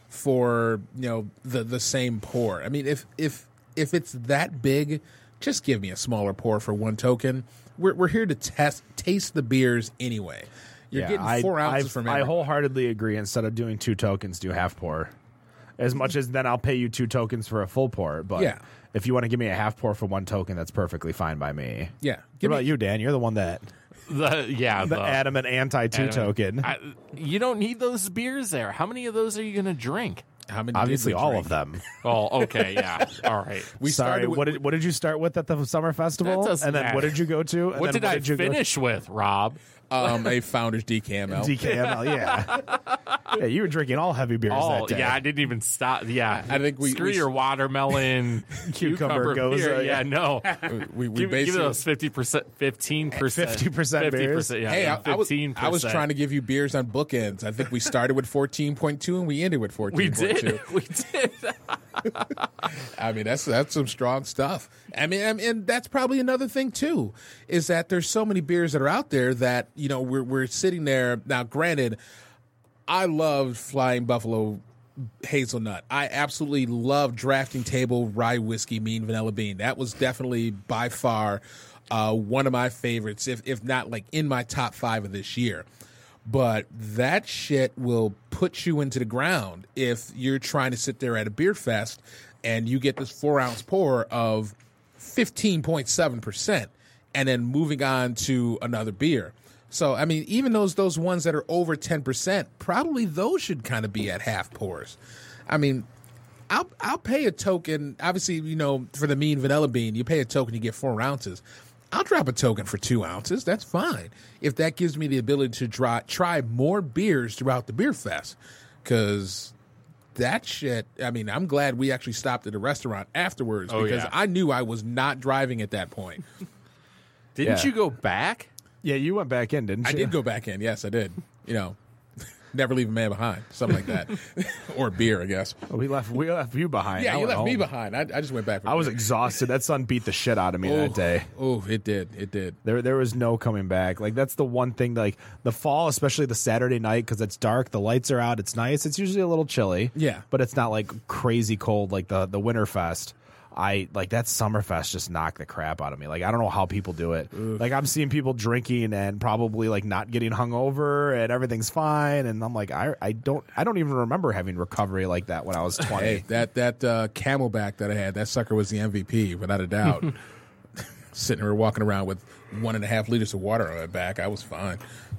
for you know the the same pour. I mean, if if if it's that big, just give me a smaller pour for one token. We're we're here to test taste the beers anyway. You're Yeah, getting four I, ounces I've- from I everybody. wholeheartedly agree. Instead of doing two tokens, do half pour. As much as then I'll pay you two tokens for a full pour. But Yeah. if you want to give me a half pour for one token, that's perfectly fine by me. Yeah, What give about me, you, Dan? You're the one that The Yeah, the the, adamant anti two token. I, you don't need those beers there. How many of those are you going to drink? how many? did Obviously, we all drink? of them. Oh, okay, yeah. All right. We Sorry, started with, what did what did you start with at the summer festival? That doesn't And then matter. what did you go to? And What then did I you go- finish with, Rob? um, a Founders D K M L. D K M L, yeah. Yeah, you were drinking all heavy beers Oh, that day. yeah, I didn't even stop. Yeah, I think we- screw we- your watermelon Cucumber cucumber goes, beer. uh, yeah, yeah. no. We, we Give, give basically. those fifty percent, fifteen percent, fifty percent beers? Yeah, Hey, I, I was fifteen percent. I was trying to give you beers on bookends. I think we started with fourteen point two and we ended with fourteen We point two. did. We did. I mean, that's that's some strong stuff. I mean, I mean, and that's probably another thing too, is that there's so many beers that are out there that you know we're we're sitting there now. Granted, I loved Flying Buffalo Hazelnut. I absolutely love Drafting Table Rye Whiskey Mean Vanilla Bean. That was definitely by far uh, one of my favorites, if if not like in my top five of this year. But that shit will put you into the ground if you're trying to sit there at a beer fest and you get this four ounce pour of fifteen point seven percent and then moving on to another beer. So, I mean, even those those ones that are over ten percent, probably those should kind of be at half pours. I mean, I'll I'll pay a token. Obviously, you know, for the Mean Vanilla Bean, you pay a token, you get four ounces. I'll drop a token for two ounces. That's fine. If that gives me the ability to try, try more beers throughout the beer fest. Because that shit, I mean, I'm glad we actually stopped at a restaurant afterwards Oh, because yeah. I knew I was not driving at that point. Didn't Yeah. you go back? Yeah, you went back in, didn't you? I did go back in. Yes, I did. You know, never leave a man behind. Something like that. Or beer, I guess. Oh, we left. We left you behind. Yeah, I you went left me home. behind. I, I just went back. For I was beer. exhausted. That sun beat the shit out of me Oh, that day. Oh, it did. It did. There, there was no coming back. Like that's the one thing. Like the fall, especially the Saturday night, because it's dark, the lights are out. It's nice. It's usually a little chilly. Yeah. but it's not like crazy cold like the the Winterfest. I like that Summerfest just knocked the crap out of me. Like I don't know how people do it. Like I'm seeing people drinking and probably like not getting hungover and everything's fine. And I'm like, I I don't I don't even remember having recovery like that when I was twenty. Hey, that that uh, Camelback that I had, that sucker was the M V P without a doubt. Sitting there walking around with one and a half liters of water on my back, I was fine.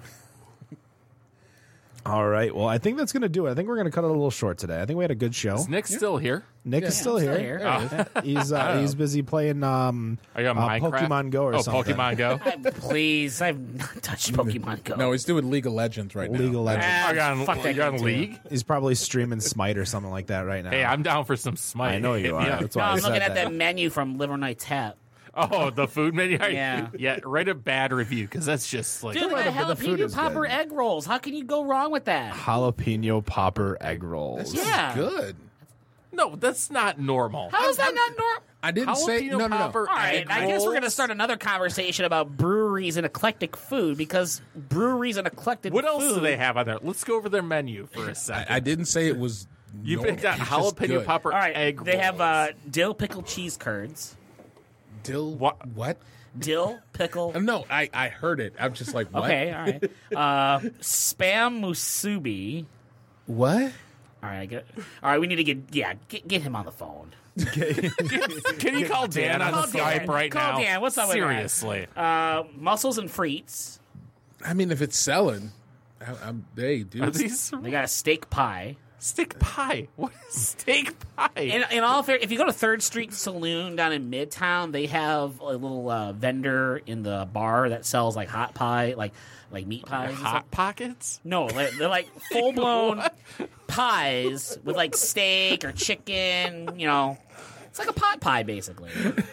All right. Well, I think that's gonna do it. I think we're gonna cut it a little short today. I think we had a good show. Is Nick still here? Nick is still I'm here. still here. Yeah. He's uh, he's busy playing um I got uh, Minecraft. Pokemon Go or oh, something. Pokemon Go. Please, I've not touched Pokemon Go. No, he's doing League of Legends right now. League of Legends. Ah, I got on, fuck that you got game on too. League. He's probably streaming Smite or something like that right now. Hey, I'm down for some Smite. I know you Hit me are. up. That's No, why I I'm said looking at that. that menu from Liver Night Tap. Oh, the food menu. Yeah. yeah. Write a bad review because that's just like Dude, they got the food jalapeno is popper good. egg rolls. How can you go wrong with that? Jalapeno popper egg rolls. Yeah. Good. no, that's not normal. How is that not normal? I didn't say Jalapeno no, no, no. popper All right, egg I guess we're going to rolls? start another conversation about breweries and eclectic food because breweries and eclectic What else food. do they have on there? Let's go over their menu for a second. I, I didn't say it was. you normal. picked out It's just jalapeno good. popper All right, egg they have rolls. uh, dill pickle cheese curds. Dill. What? What? Dill, pickle. No, I, I heard it. I'm just like, what? Okay, all right. Uh, spam musubi. What? All right, get, all right. We need to get yeah, get, get him on the phone. Can you call Dan on Call Skype Dan. right Call now? Dan. What's up with that? Seriously. Uh, mussels and frites. I mean, if it's selling, I, I'm, hey, dude. Are these They got a steak pie. steak pie? What is steak pie? In, in all fair, if you go to Third Street Saloon down in Midtown, they have a little uh, vendor in the bar that sells like hot pie, like like meat pies. and stuff. Hot Pockets? No, they're, they're like full blown pies with like steak or chicken. You know, it's like a pot pie basically.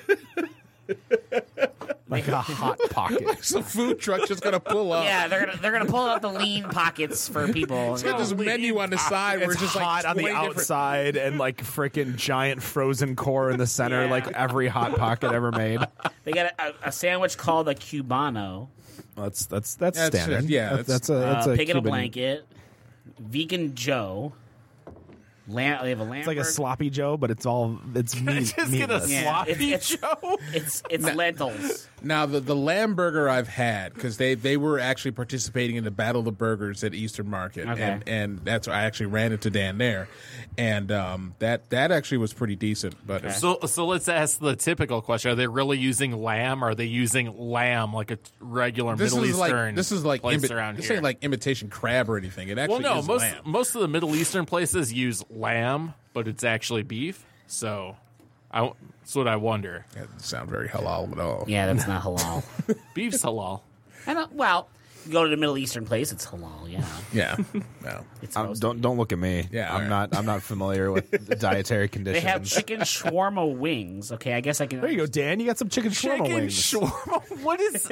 Like a hot pocket. Some food truck just gonna pull up. Yeah, they're gonna they're gonna pull out the lean pockets for people. It's got this menu on the side where It's it's just hot like on the twenty different- outside and like freaking giant frozen core in the center, Yeah. like every hot pocket ever made. They got a, a sandwich called a Cubano, That's that's that's, That's standard. just- yeah, that's, that's- that's a that's uh, a pig in a Cuban- blanket, vegan Joe. Lamb, they have a lamb. It's like a sloppy Joe, but it's all it's meat. Just get a meatless. Yeah, sloppy it's- it's- Joe. It's it's lentils. Now the the lamb burger I've had because they they were actually participating in the Battle of the Burgers at Eastern Market, Okay. and and that's I actually ran into Dan there, and um, that that actually was pretty decent. But So, so let's ask the typical question: are they really using lamb? Or are they using lamb like a t- regular this Middle is Eastern? like this is like place imi- around this here. ain't like imitation crab or anything. It well, actually no, is most lamb. most of the Middle Eastern places use lamb, but it's actually beef. So, I, that's what I wonder. That doesn't sound very halal at all. Yeah, that's not halal. Beef's halal. And uh, well, you go to the Middle Eastern place, it's halal. Yeah, Yeah, no. it's Um, roasted. don't don't look at me. Yeah, I'm all right. not I'm not familiar with the dietary They conditions. have chicken shawarma wings. Okay, I guess I can. There you go, Dan. You got some chicken shawarma Chicken wings. shawarma. What is?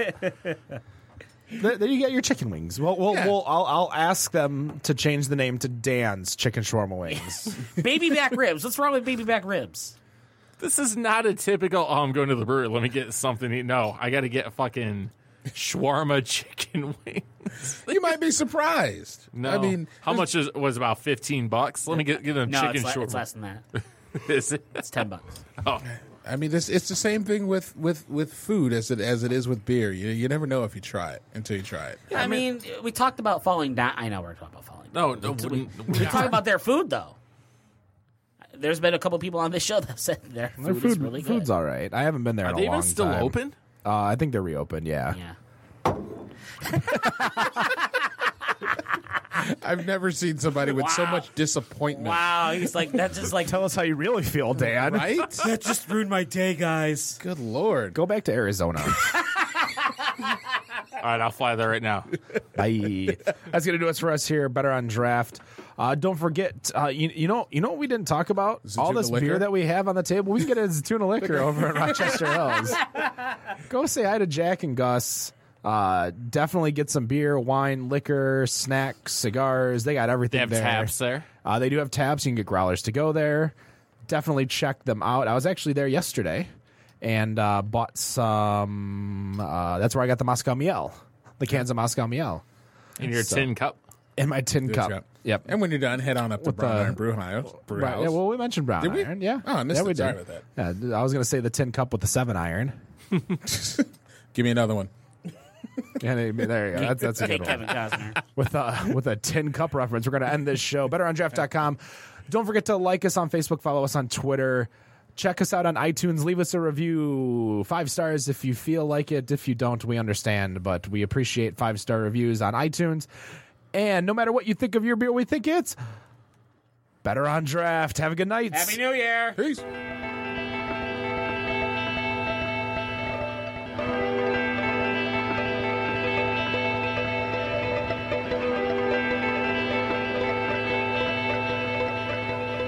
there, there you get your chicken wings. Well, well, Yeah. well I'll I'll ask them to change the name to Dan's chicken shawarma wings. Baby back ribs. What's wrong with baby back ribs? This is not a typical. Oh, I'm going to the brewery. Let me get something to eat. No, I got to get fucking shawarma chicken wings. You might be surprised. No, I mean, how much is, was about fifteen bucks? Let me get get them No, chicken it's, le- shawarma. it's less than that. Is it? It's ten bucks. Oh, I mean, this it's the same thing with, with, with food as it as it is with beer. You you never know if you try it until you try it. I mean, we talked about falling down. I know we're talking about falling down. no, no. We, we talked about their food though. There's been a couple people on this show that said their food, Their is food really good. food's all right. I haven't been there Are in they a long even still time. open? Uh, I think they're reopened. Yeah. Yeah. I've never seen somebody with so Wow. much disappointment. Wow, he's like that's just like Tell us how you really feel, Dan. Right? that just ruined my day, guys. Good lord. Go back to Arizona. All right, I'll fly there right now. Bye. That's gonna do it for us here. Better on Draft. Uh, don't forget, uh, you, you know, you know what we didn't talk about? All Zaytuna this liquor? beer that we have on the table. We can get a Zaytuna liquor over in Rochester Hills. Go say hi to Jack and Gus. Uh, definitely get some beer, wine, liquor, snacks, cigars. They got everything They have there. taps there. Uh, they do have taps. You can get growlers to go there. Definitely check them out. I was actually there yesterday and uh, bought some. Uh, that's where I got the Moscow Miel, the cans of Moscow Miel In your So- tin cup. in my tin cup. Yep. Yep. And when you're done, head on up to With Brown the- Iron Brew House. Brew Right. House. Yeah, well, we mentioned brown Did we? iron. Yeah. Oh, I missed yeah, it. we Sorry did. about Yeah, I was going to say the tin cup with the seven iron. Give me another one. And it- there you go. That's, that's a Hey, good Kevin one. Costner. With a with a tin cup reference, we're going to end this show. better on draft dot com. Don't forget to like us on Facebook, follow us on Twitter. Check us out on iTunes. Leave us a review. Five stars if you feel like it. If you don't, we understand. But we appreciate five star reviews on iTunes. And no matter what you think of your beer, we think it's Better on Draft. Have a good night. Happy New Year. Peace.